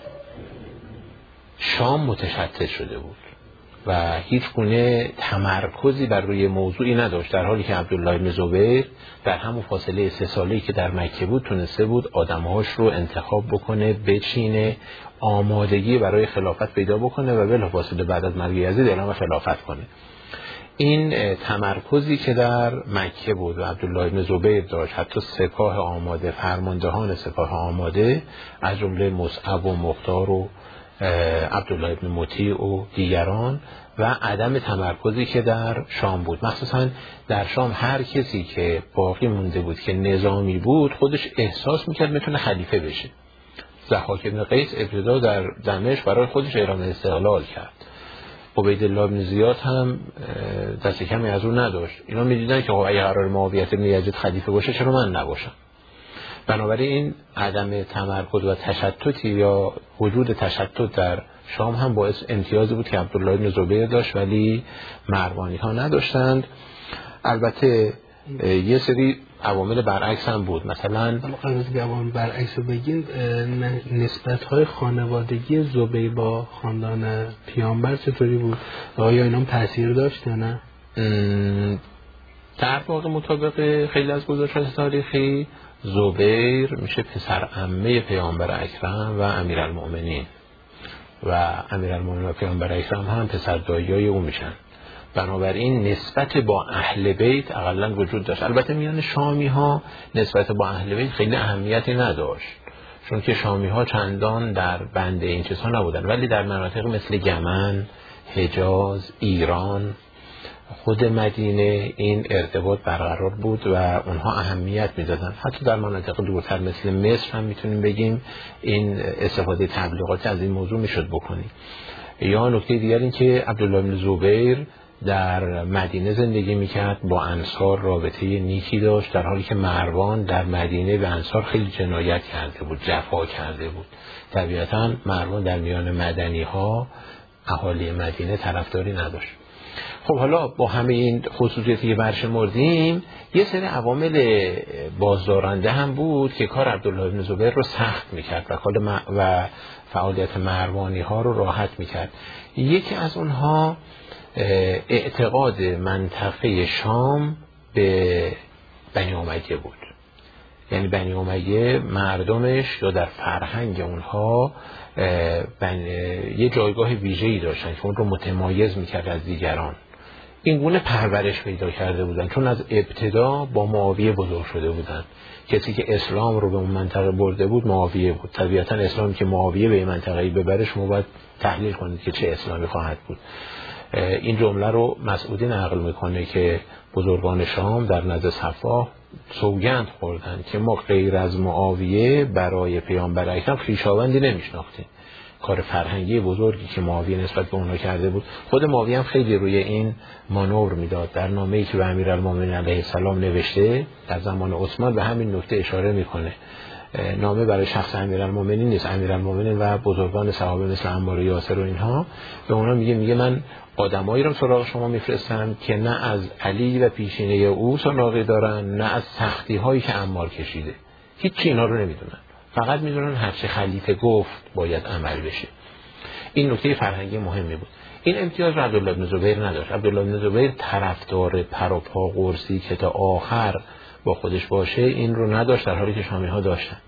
شام متشتت شده بود و هیچ گونه تمرکزی بر روی موضوعی نداشت، در حالی که عبدالله بن زبیر در همون فاصله سه ساله‌ای که در مکه بود تونسته بود آدمهاش رو انتخاب بکنه، بچینه، آمادگی برای خلافت پیدا بکنه و بلافاصله بعد از مرگ یزید اعلام خلافت کنه. این تمرکزی که در مکه بود و عبدالله بن زبیر داشت، حتی سپاه آماده، فرماندهان سپاه آماده از جمله مصعب و مختار و عبدالله بن مطیع و دیگران، و عدم تمرکزی که در شام بود. مخصوصا در شام هر کسی که باقی مونده بود که نظامی بود خودش احساس میکرد میتونه خلیفه بشه. ضحاک بن قیس ابتدا در دمشق برای خودش اعلام استقلال کرد. عبیدالله بن زیاد هم دست کمی از اون نداشت. اینا میدیدن که اگه قرار معاویه بن یزید خلیفه باشه چرا من نباشم. بنابراین عدم تمرکز و تشتتی یا وجود تشتت در شام هم باعث امتیازی بود که عبدالله بن زبیر داشت ولی مروانی ها نداشتند. البته یه سری عوامل برعکس هم بود. مثلا قبل از عوامل برعکس رو بگین، نسبت های خانوادگی زبیر با خاندان پیامبر چطوری بود؟ آیا اینا هم تاثیر داشت یا نه؟ در واقع مطابق خیلی از گزارشات تاریخی زبیر میشه پسر عمه پیامبر اکرم و امیرالمؤمنین و امیرالمؤمنین و پیامبر اکرم هم پسر داییای او میشن. بنابراین نسبت با اهل بیت اقلا وجود داشت. البته میان شامی ها نسبت با اهل بیت خیلی اهمیتی نداشت، چون که شامی ها چندان در بند این چیزها نبودن، ولی در مناطق مثل یمن، حجاز، ایران، خود مدینه این ارتباط برقرار بود و اونها اهمیت میدادن. حتی در مناطق دورتر مثل مصر هم میتونیم بگیم این استفاده تبلیغات از این موضوع میشد بکنیم. یا نکته دیگر این که عبدالله بن زبیر در مدینه زندگی میکرد، با انصار رابطه نیکی داشت، در حالی که مروان در مدینه به انصار خیلی جنایت کرده بود، جفا کرده بود. طبیعتا مروان در میان مدنی ها اهالی مدینه طرفداری نداشت. خب حالا با همه این خصوصیاتی که برشمردیم یه سری عوامل بازدارنده هم بود که کار عبدالله بن زبیر رو سخت میکرد و کار م... و فعالیت مروانی ها رو راحت میکرد. یکی از اونها اعتقاد منطقه شام به بنی امیه بود. یعنی بنی امیه مردمش یا در فرهنگ اونها بن... یه جایگاه ویژه‌ای داشتن که اون رو متمایز میکرد از دیگران. این گونه پرورش پیدا کرده بودن، چون از ابتدا با معاویه بزرگ شده بودن. کسی که اسلام رو به اون منطقه برده بود معاویه بود. طبیعتا اسلامی که معاویه به این منطقه ببره شما باید تحلیل کنید که چه اسلامی خواهد بود. این جمله رو مسعودی نقل میکنه که بزرگان شام در نزد صفا سوگند خوردن که ما غیر از معاویه برای پیامبر اکرم خویشاوندی نمیشناختیم. کار فرهنگی بزرگی که معاویه نسبت به اونها کرده بود. خود معاویه هم خیلی روی این مانور میداد. در نامه‌ای که به امیرالمومنین علیه السلام نوشته در زمان عثمان به همین نکته اشاره میکنه. نامه برای شخص امیرالمومنین نیست، امیرالمومنین و بزرگان صحابه مثل عمار و یاسر و اینها. به اونا میگه میگه من آدمایی رو سراغ شما میفرستم که نه از علی و پیشینه او سراغی دارن، نه از سختی هایی که عمار کشیده. هیچ اینا رو نمیدونن، فقط میدونن هر چه خلیفه گفت باید عمل بشه. این نکته فرهنگی مهمی بود. این امتیاز رو عبدالله بن زبیر نداشت. عبدالله بن زبیر طرفدار پر و پا قرصی که تا آخر با خودش باشه این رو نداشت، در حالی که شامی ها داشتن.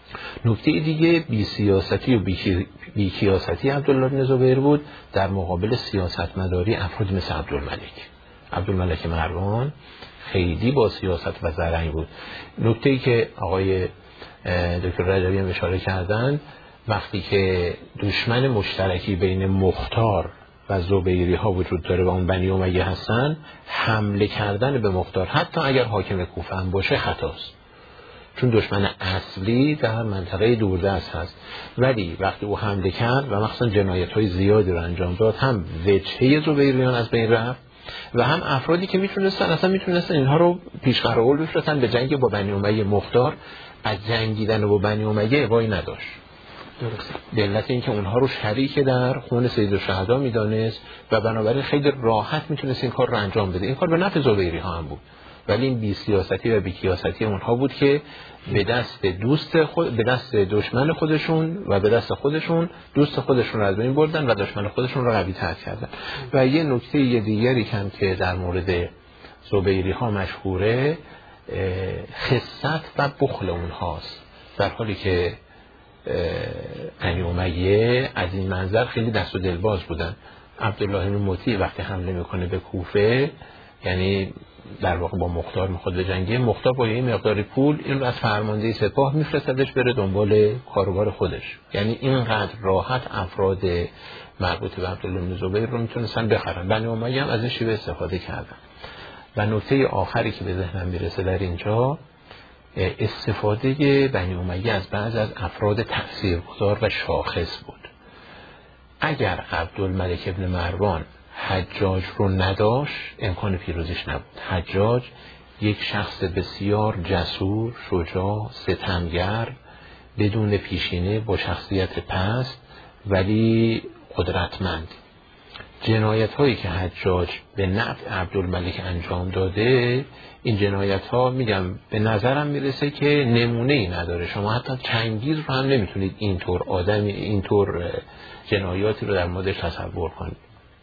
نکته دیگه بی سیاستی و بی کیاستی عبدالله بن زبیر بود در مقابل سیاستمداری افراد مثل عبدالملک. عبدالملک مروان خیلی با سیاست و زرنگ بود. نکته‌ای که آقای دکتر رجبی هم اشاره کردن، وقتی که دشمن مشترکی بین مختار و زبیری ها وجود داره و اون بنی امیه هستن، حمله کردن به مختار حتی اگر حاکم کوفه هم باشه خطاست، چون دشمن اصلی در منطقه دوردست هست. ولی وقتی او حمله کرد و مخصوصا جنایت های زیادی رو انجام داد، هم وجهه زبیریان از بین رفت و هم افرادی که میتونستن اصلا میتونستن اینها رو پیش قرار بفرستن به جنگ با بنی امیه. مختار از جنگیدن با بنی امیه وای نداشت، درست، به علت اینکه اونها رو شریک در خون سید الشهدا میدانست و بنابراین خیلی راحت میتونست این کار رو انجام بده. این کار به نفع زبیری ها هم بود، ولی این بی سیاستی و بی کیاستی اونها بود که به دست دوست خود، به دست دشمن خودشون و به دست خودشون دوست خودشون رو از بین بردن و دشمن خودشون رو قوی تر کردن. و یه نکته یه دیگری کم که در مورد زبیری ها مشهوره، خست و بخل اونهاست، در حالی که بنی امیه از این منظر خیلی دست و دلباز بودن. عبدالله بن مطیع وقتی حمله میکنه به کوفه، یعنی در واقع با مختار میخواد بجنگه، مختار با یه مقدار پول این رو از فرمانده سپاه میفرستدش بره دنبال کاروبار خودش. یعنی اینقدر راحت افراد مربوط به عبدالله بن زبیر رو میتونستن بخرن. بنی امیه هم از این شیوه استفاده کردن. و نکته آخری که به ذهنم میرسه در اینجا، استفاده بنی امیه از بعض از افراد تأثیرگذار و شاخص بود. اگر عبدالملک ابن مروان حجاج رو نداشت، امکان پیروزیش نبود. حجاج یک شخص بسیار جسور، شجاع، ستمگر، بدون پیشینه، با شخصیت پست ولی قدرتمند. جنایت هایی که حجاج به نفع عبدالملک انجام داده، این جنایت ها میگم به نظرم میرسه که نمونه ای نداره. شما حتی چنگیز رو هم نمیتونید اینطور آدمی اینطور جنایاتی رو در موردش تصور کنید.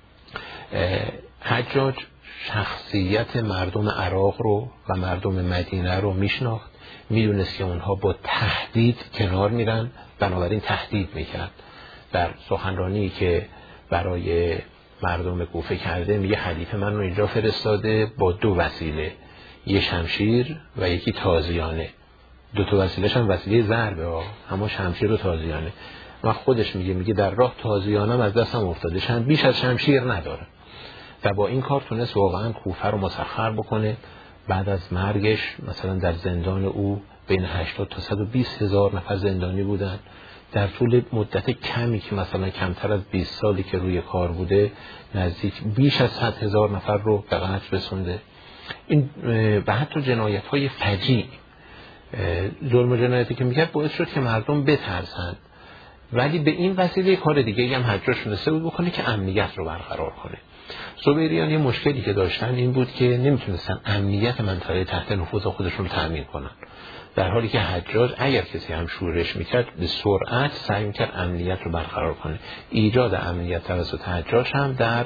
حجاج شخصیت مردم عراق رو و مردم مدینه رو میشناخت، میدونست که اونها با تهدید کنار میرن، بنابراین تهدید میکرد. در سخنرانی که برای مردم کوفه کرده میگه خلیفه من رو اینجا فرستاده با دو وسیله، یه شمشیر و یکی تازیانه. دو تا وسیله‌ش هم وسیله ضربه ها، اما شمشیر و تازیانه. و خودش میگه میگه در راه تازیانم از دستم افتاده، شم بیش از شمشیر نداره. و با این کار تونست واقعا کوفه رو مسخر بکنه. بعد از مرگش مثلا در زندان او بین هشتاد تا صد و بیست هزار نفر زندانی بودن. در طول مدت کمی که مثلا کمتر از بیست سالی که روی کار بوده، نزدیک بیش از صد هزار نفر رو به قتل رسونده. این به حتی جنایت های فجیع، ظلم و جنایتی که میکرد باعث شد که مردم بترسند. ولی به این وسیله کار دیگه هم حجاج تونسته بود بکنه که امنیت رو برقرار کنه. زبیریان یه مشکلی که داشتن این بود که نمیتونستن امنیت منطقه تحت نفوذ خودشون رو تأمین کنن، در حالی که حجاج اگر کسی هم شورش میکرد به سرعت سعی میکرد امنیت رو برقرار کنه. ایجاد امنیت توسط حجاج هم در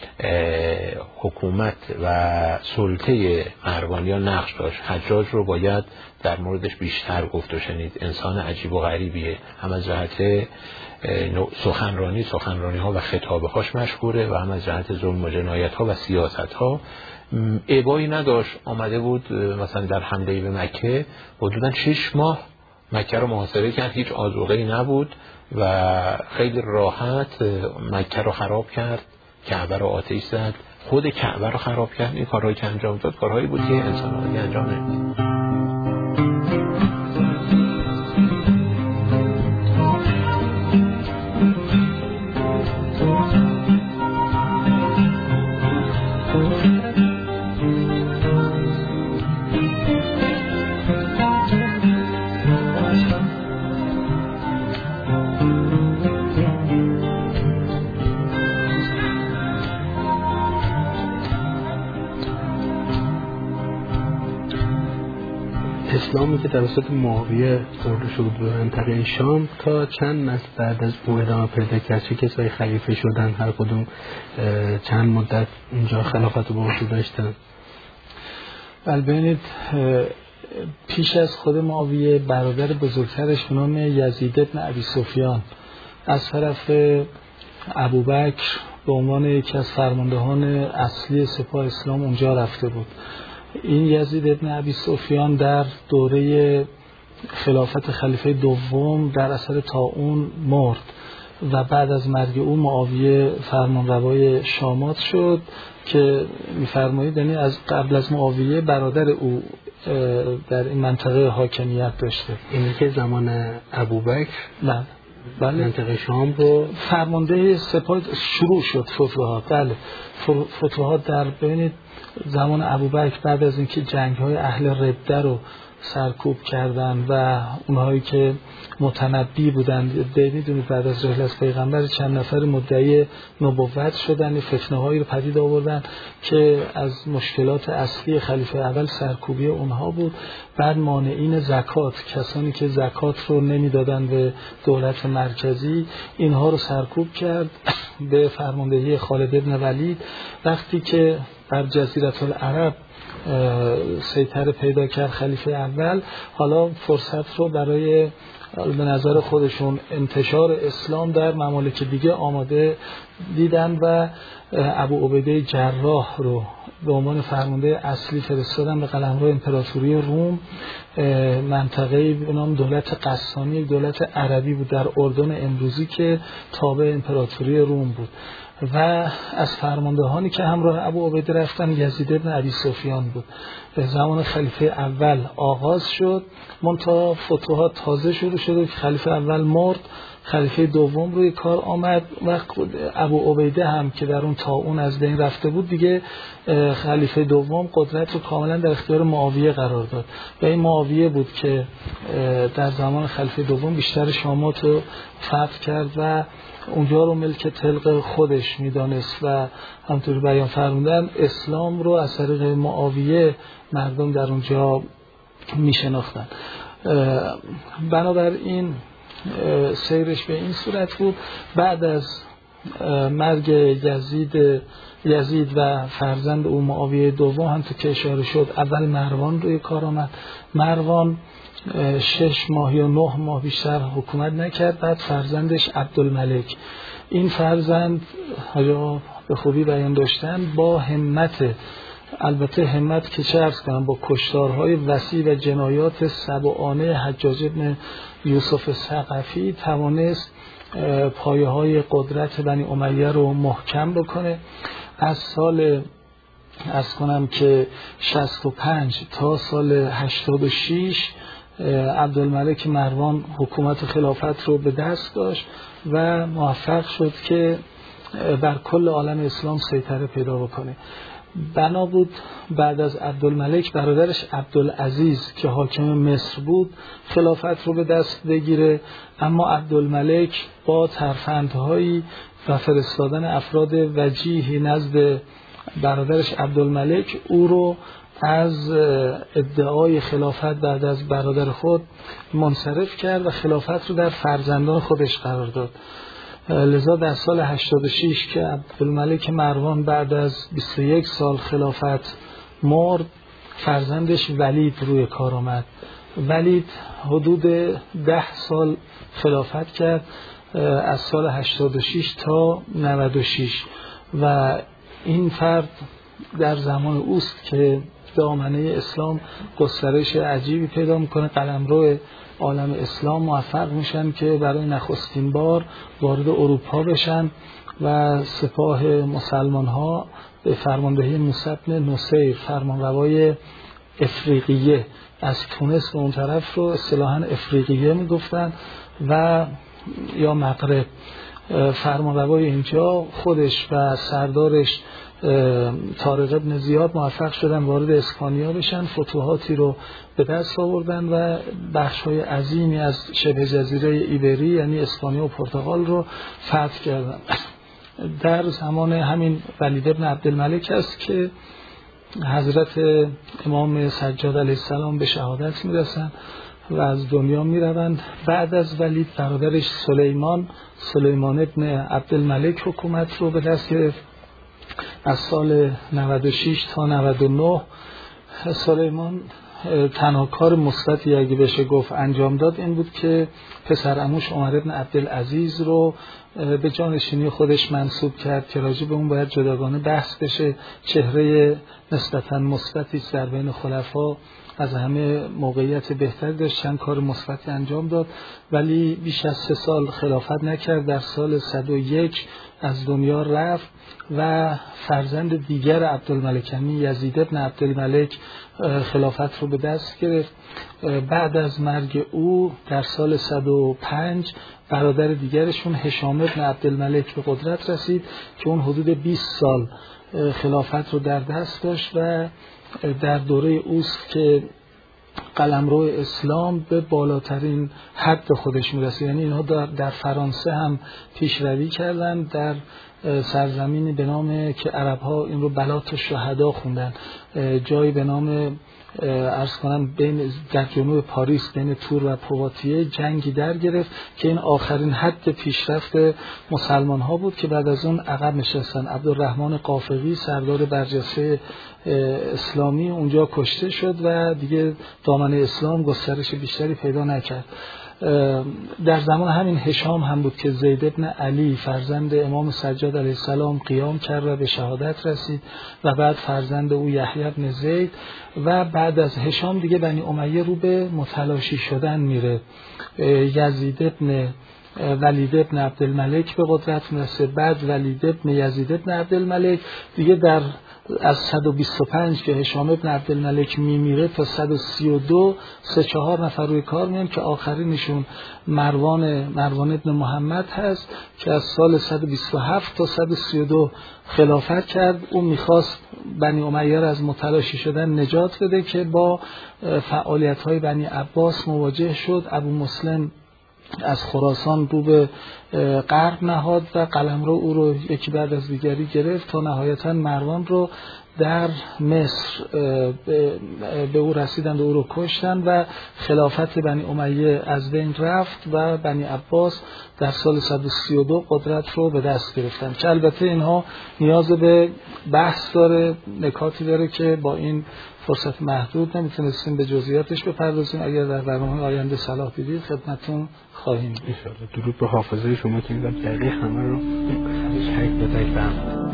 حکومت و سلطه مروانیان نقش داشت. حجاج رو باید در موردش بیشتر گفت و شنید. انسان عجیب و غریبیه، هم از جهت سخنرانی سخنرانی ها و خطابه هاش مشهوره و هم از جهت ظلم و جنایت ها و سیاست ها. ابایی نداشت. آمده بود مثلا در حمله به مکه حدوداً شش ماه مکه رو محاصره کرد، هیچ آذوقه‌ای نبود و خیلی راحت مکه رو خراب کرد، کعبه رو آتش زد، خود کعبه رو خراب کرد. این کارهایی که انجام داد کارهایی بود که انسان‌ها انجام نمی‌داد. اسلامی که توسط معاویه برده شد به منطقه شام تا چند نسل بعد از او ادامه پیدا کرد. چه کسایی خلیفه شدن، هر کدوم چند مدت اینجا خلافت رو به عهده داشتن؟ ببینید پیش از خود معاویه برادر بزرگترش به نام یزید ابن ابی سفیان از طرف ابوبکر به عنوان یکی از فرماندهان اصلی سپاه اسلام اونجا رفته بود. این یزید ابن ابی سفیان در دوره خلافت خلیفه دوم در اثر طاعون مرد و بعد از مرگ او معاویه فرمانروای شامات شد که می‌فرمایید یعنی از قبل از معاویه برادر او در این منطقه حاکمیت داشته. اینی که زمان ابوبکر بله بله منطقه شام رو فرمانده سپاه شروع شد فتوحات. بله فتوحات در ببینید زمان ابوبکر بعد از اینکه جنگ‌های اهل رده رو سرکوب کردن و اونهایی که متنبی بودن، میدونید بعد از رحلت از پیغمبر چند نفر مدعی نبوت شدن، فتنه هایی رو پدید آوردن که از مشکلات اصلی خلیفه اول سرکوبی اونها بود. بعد مانعین زکات، کسانی که زکات رو نمیدادن به دولت مرکزی، اینها رو سرکوب کرد به فرماندهی خالد بن ولید. وقتی که بر جزیره العرب سیطره پیدا کرد خلیفه اول، حالا فرصت رو برای به نظر خودشون انتشار اسلام در ممالک دیگه آماده دیدن و ابو عبیده جراح رو به عنوان فرمانده اصلی فرستادن به قلمرو امپراتوری روم. منطقه‌ای به نام دولت قسطانی، دولت عربی بود در اردن امروزی که تابع امپراتوری روم بود و از فرماندهانی که همراه ابو عبیده رفتن یزید ابن ابی سفیان بود. زمان خلیفه اول آغاز شد، منتها فتوحات تازه شروع شد که خلیفه اول مرد، خلیفه دوم روی کار آمد و ابو عبیده هم که در اون طاعون از بین رفته بود، دیگه خلیفه دوم قدرت رو کاملا در اختیار معاویه قرار داد و این معاویه بود که در زمان خلیفه دوم بیشتر شامات رو فتح کرد و اونجا رو ملک طلق خودش میدانست و همطور بیان فرمودن اسلام رو از طریق معاویه مردم در اونجا میشناختن. بنابراین سیرش به این صورت بود. بعد از مرگ یزید یزید و فرزند او معاویه دوم هم تو که اشاره شد، اول مروان روی کار آمد. مروان شش ماه یا نه ماه بیشتر حکومت نکرد. بعد فرزندش عبدالملک، این فرزند حالا به خوبی بیان داشتن با همت، البته همت که چه عرض کنم، با کشتارهای وسیع و جنایات سبعانه حجاج ابن یوسف ثقفی توانست پایه های قدرت بنی امیه رو محکم بکنه. از سال از کنم که شصت و پنج تا سال هشتاد و شش عبدالملک مروان حکومت خلافت رو به دست داشت و موفق شد که بر کل عالم اسلام سیطره پیدا بکنه. بنا بود بعد از عبدالملک برادرش عبدالعزیز که حاکم مصر بود خلافت رو به دست بگیره، اما عبدالملک با ترفندهایی و فرستادن افراد وجیهی نزد برادرش عبدالملک او رو از ادعای خلافت بعد از برادر خود منصرف کرد و خلافت رو در فرزندان خودش قرار داد. لذا در سال هشتاد و شش که عبدالملک مروان بعد از بیست و یک سال خلافت مرد، فرزندش ولید روی کار آمد. ولید حدود ده سال خلافت کرد، از سال هشتاد و شش تا نود و شش، و این فرد در زمان اوست که دامنه اسلام گسترش عجیبی پیدا میکنه. قلمرو عالم اسلام موفق میشن که برای نخستین بار وارد اروپا بشن و سپاه مسلمان ها به فرماندهی موسی بن نصیر فرمانروای افریقیه از تونس به اون طرف رو اصطلاحاً افریقیه میگفتن و یا مغرب، فرمانروای اینجا خودش و سردارش طارق بن زیاد موفق شدن وارد اسپانیا بشن، فتوحاتی رو به دست آوردن و بخش‌های عظیمی از شبه جزیره ایبری یعنی اسپانیا و پرتغال رو فتح کردن. در زمان همین ولید بن عبدالملک است که حضرت امام سجاد علیه السلام به شهادت میرسن و از دنیا میروند. بعد از ولید برادرش سلیمان سلیمان ابن عبدالملک حکومت رو به دست گرفت. از سال نود و شش تا نود و نه سلیمان تنها کار مثبتی اگه بشه گفت انجام داد این بود که پسر عموش عمر بن عبدالعزیز رو به جانشینی خودش منصوب کرد که راجع به اون باید جداگانه بحث بشه. چهره نسبتاً مثبتی در بین خلفا، از همه موقعیت بهتری داشت، چند کار مثبتی انجام داد، ولی بیش از سه سال خلافت نکرد. در سال صد و یک از دنیا رفت و فرزند دیگر عبدالملک یعنی یزید ابن عبدالملک خلافت رو به دست گرفت. بعد از مرگ او در سال صد و پنج برادر دیگرشون هشام ابن عبدالملک به قدرت رسید که اون حدود بیست سال خلافت رو در دست داشت و در دوره اوست که قلمرو اسلام به بالاترین حد خودش میرسید. یعنی اینها در, در فرانسه هم پیشروی کردن، در سرزمینی به نام که عرب‌ها این رو بلات الشهدا خوندن، جایی به نام عرض کنم بین در جنوب پاریس بین تور و پواتیه جنگی در گرفت که این آخرین حد پیشرفت مسلمان ها بود که بعد از اون عقب نشستن. عبدالرحمن قافقی سردار برجسته اسلامی اونجا کشته شد و دیگه دامنه اسلام گسترش بیشتری پیدا نکرد. در زمان همین هشام هم بود که زید ابن علی فرزند امام سجاد علیه السلام قیام کرد و به شهادت رسید و بعد فرزند او یحیی بن زید و بعد از هشام دیگه بنی امیه رو به متلاشی شدن میره. یزید ابن ولید ابن عبدالملک به قدرت میرسه، بعد ولید ابن یزید ابن عبدالملک دیگه در از صد و بیست و پنج که هشام ابن عبدالملک میمیره تا صد و سی و دو سه چهار نفر روی کار میان که آخرینشون مروان مروان ابن محمد هست که از سال صد و بیست و هفت تا صد و سی و دو خلافت کرد. اون میخواست بنی امیه را از متلاشی شدن نجات بده که با فعالیت‌های بنی عباس مواجه شد. ابو مسلم از خراسان رو به غرب نهاد و قلمرو او رو یکی بعد از دیگری گرفت تا نهایتا مروان رو در مصر به او رسیدند و او رو کشتند و خلافت بنی امیه از بین رفت و بنی عباس در سال صد و سی و دو قدرت رو به دست گرفتند که البته اینها نیاز به بحث داره، نکاتی داره که با این فرصت محدود نمیتونستیم به جزئیاتش بپردازیم. اگر در برنامه آینده صلاح دیدید خدمتتون خواهیم بود. ان شاءالله. درود به حافظه شما که این دقیق همه رو تک به تک فهمید.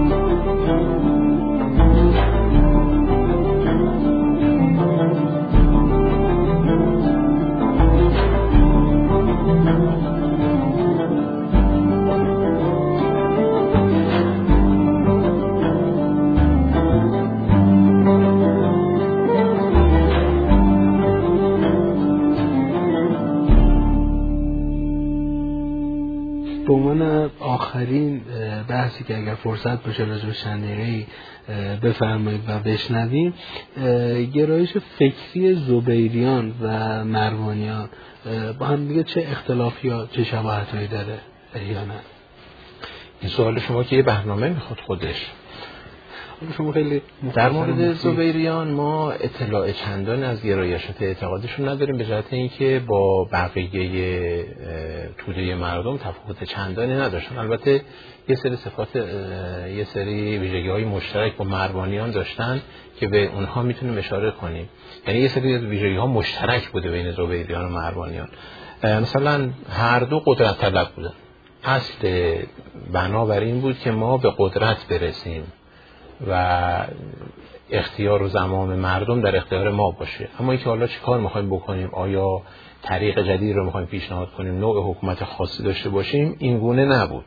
به عنوان آخرین بحثی که اگر فرصت باشه راجع به چند دقیقه‌ای بفرمایید و بشنویم، گرایش فکری زبیریان و مروانیان با هم دیگه چه اختلافی یا چه شباهتایی داره یا نه؟ این سوال شما که یه برنامه میخواد خودش. شما خیلی در مورد زبیریان ما اطلاع چندان از گرایشات اعتقادشون نداریم، به جهت اینکه با بقیه توده مردم تفاوت چندانی نداشتن. البته یه سری صفات یه سری ویژگی‌های مشترک با مروانیان داشتن که به اونها میتونیم اشاره کنیم. یعنی یه سری ویژگی‌ها مشترک بوده بین زبیریان و مروانیان. مثلا هر دو قدرت طلب بودن. اصل بنابر این بود که ما به قدرت برسیم و اختیار و زمام مردم در اختیار ما باشه. اما اینکه حالا چی کار میخوایم بکنیم، آیا طریق جدید رو میخوایم پیشنهاد کنیم، نوع حکومت خاصی داشته باشیم، این گونه نبود.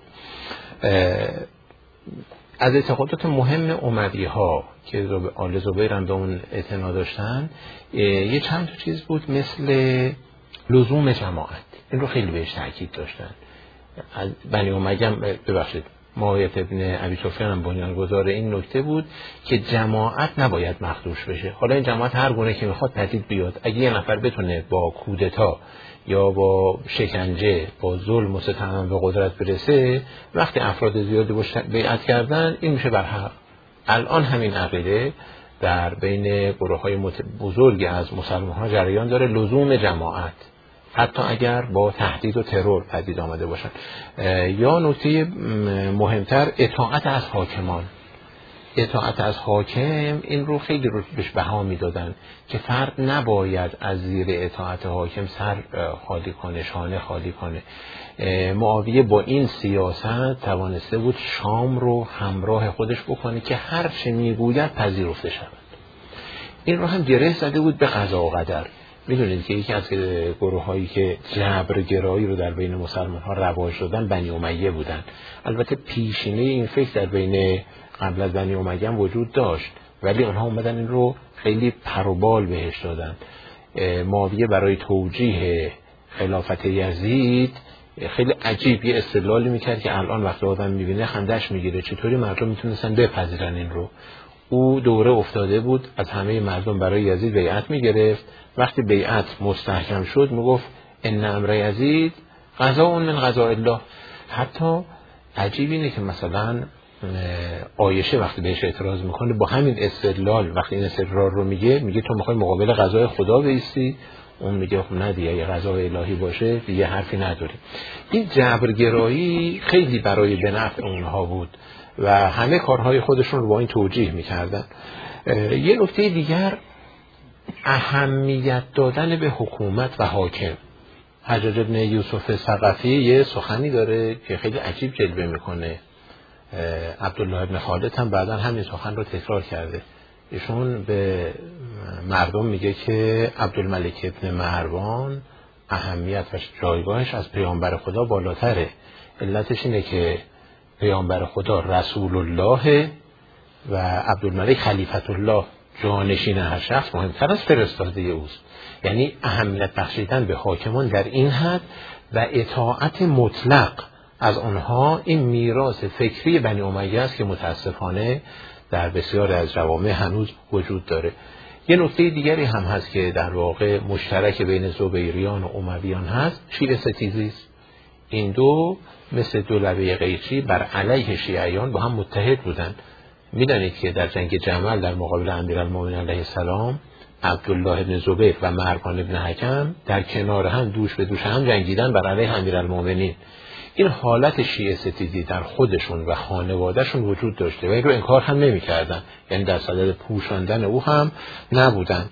از اعتقادات مهم اموی ها که آل زبیر هم به اون اعتنا داشتن یه چند تا چیز بود، مثل لزوم جماعت. این رو خیلی بهش تاکید داشتن. از بنی امیه هم ببخشید معاویه ابن ابی سفیان هم بنیانگذار این نکته بود که جماعت نباید مخدوش بشه. حالا این جماعت هر گونه که میخواد پدید بیاد، اگه یه نفر بتونه با کودتا یا با شکنجه با ظلم و ستم به قدرت برسه، وقتی افراد زیادی باش بیعت کردن این میشه بر حق. الان همین عقیده در بین گروه‌های بزرگی از مسلمان‌ها جریان داره، لزوم جماعت، حتی اگر با تهدید و ترور پدید آمده باشن. یا نکته مهمتر اطاعت از حاکمان. اطاعت از حاکم این رو خیلی رو بهش بها میدادن که فرد نباید از زیر اطاعت حاکم سر خالی کنه، شانه خالی کنه. معاویه با این سیاست توانسته بود شام رو همراه خودش بکنه که هر چه میگوید پذیرفته شود. این رو هم گره زده بود به قضا و قدر. میدونید که یکی از گروه هایی که جبرگرایی رو در بین مسلمان ها رواج دادن بنی امیه بودن. البته پیشینه این فکر در بین قبل از بنی امیه هم وجود داشت، ولی اونها اومدن این رو خیلی پروبال بهش دادن. معاویه برای توجیه خلافت یزید خیلی عجیب یه استدلالی میکرد که الان وقتی آدم میبینه خندش میگیره، چطوری مردم میتونستن بپذیرن این رو. او دوره افتاده بود از همه مردم برای یزید بیعت میگرفت، وقتی بیعت مستحکم شد میگفت ان امر یزید قضاء من قضاء الله. حتی عجیب اینه که مثلا عایشه وقتی بهش اعتراض میکنه با همین استدلال، وقتی این استدلال رو میگه میگه تو میخوای مقابل قضای خدا بایستی، اون میگه خب نه دیگه، اگه قضای الهی باشه دیگه حرفی نداری. این جبرگرایی خیلی برای به نفع اونها بود و همه کارهای خودشون رو با این توجیه میکردن. یه نکته دیگر اهمیت دادن به حکومت و حاکم. حجاج ابن یوسف ثقفی یه سخنی داره که خیلی عجیب جلوه میکنه. عبدالله ابن خالد هم بعدا همین سخن رو تکرار کرده. ایشون به مردم میگه که عبدالملک ابن مروان اهمیت و جایگاهش از پیامبر خدا بالاتره. علتش اینه که پیامبر خدا رسول الله و عبدالملک خلیفت الله، جانشین هر شخص، مهمتر از فرستاده اوست. یعنی اهمیت بخشیدن به حاکمان در این حد و اطاعت مطلق از آنها این میراث فکری بنی امیه است که متاسفانه در بسیار از جوامع هنوز وجود داره. یه نکته دیگری هم هست که در واقع مشترک بین زبیریان و امویان هست، شیعه ستیزی است. این دو مثل دو لبه قیچی بر علیه شیعیان با هم متحد بودند. میدانید که در جنگ جمل در مقابل امیرالمومنین علیه السلام عبدالله ابن زبیر و مروان ابن حکم در کنار هم دوش به دوش هم جنگیدن بر علیه امیرالمومنین. این حالت شیعه ستیزی در خودشون و خانوادهشون وجود داشته و این رو انکار هم نمی کردن، یعنی در صدد پوشاندن او هم نبودن.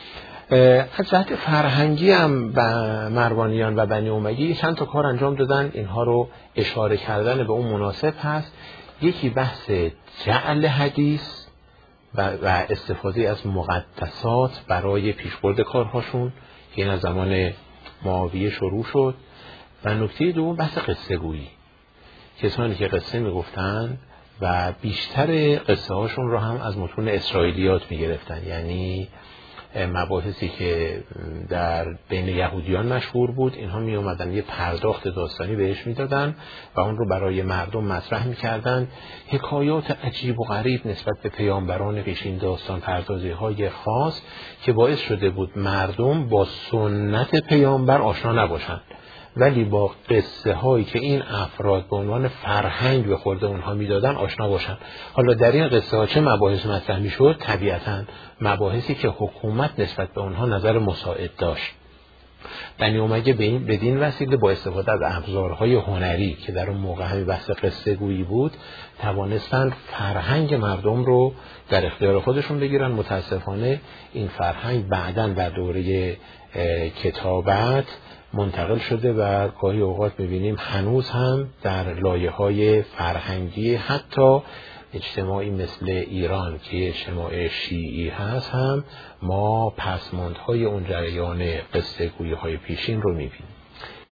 از جهت فرهنگی هم مروانیان و بنی امیه چند تا کار انجام دادن، اینها رو اشاره کردن به اون مناسب هست. یکی بحث جعل حدیث و, و استفاده از مقدسات برای پیشبرد کارهاشون که این از زمان معاویه شروع شد. و نکته دوم بحث قصه گویی، کسانی که قصه میگفتن و بیشتر قصه هاشون رو هم از متون اسرائیلیات میگرفتن، یعنی مباحثی که در بین یهودیان مشهور بود اینها می اومدن یه پرداخت داستانی بهش میدادن و اون رو برای مردم مطرح میکردن. حکایات عجیب و غریب نسبت به پیامبران پیشین، داستان پردازی های خاص که باعث شده بود مردم با سنت پیامبر آشنا نباشند، ولی با قصه هایی که این افراد به عنوان فرهنگ به خورد اونها میدادن آشنا باشن. حالا در این قصه ها چه مباحث مطرح میشد؟ طبیعتاً مباحثی که حکومت نسبت به اونها نظر مساعد داشت. بنی امیه به این بدین وسیله با استفاده از ابزارهای هنری که در اون موقع همین بحث قصه گویی بود توانستن فرهنگ مردم رو در اختیار خودشون بگیرن. متاسفانه این فرهنگ بعداً در دوره کتابت منتقل شده و گاهی اوقات می‌بینیم هنوز هم در لایه‌های فرهنگی حتی اجتماعی مثل ایران که اجتماع شیعی هست هم ما پسماندهای اون جریان قصه گویی‌های پیشین رو می‌بینیم.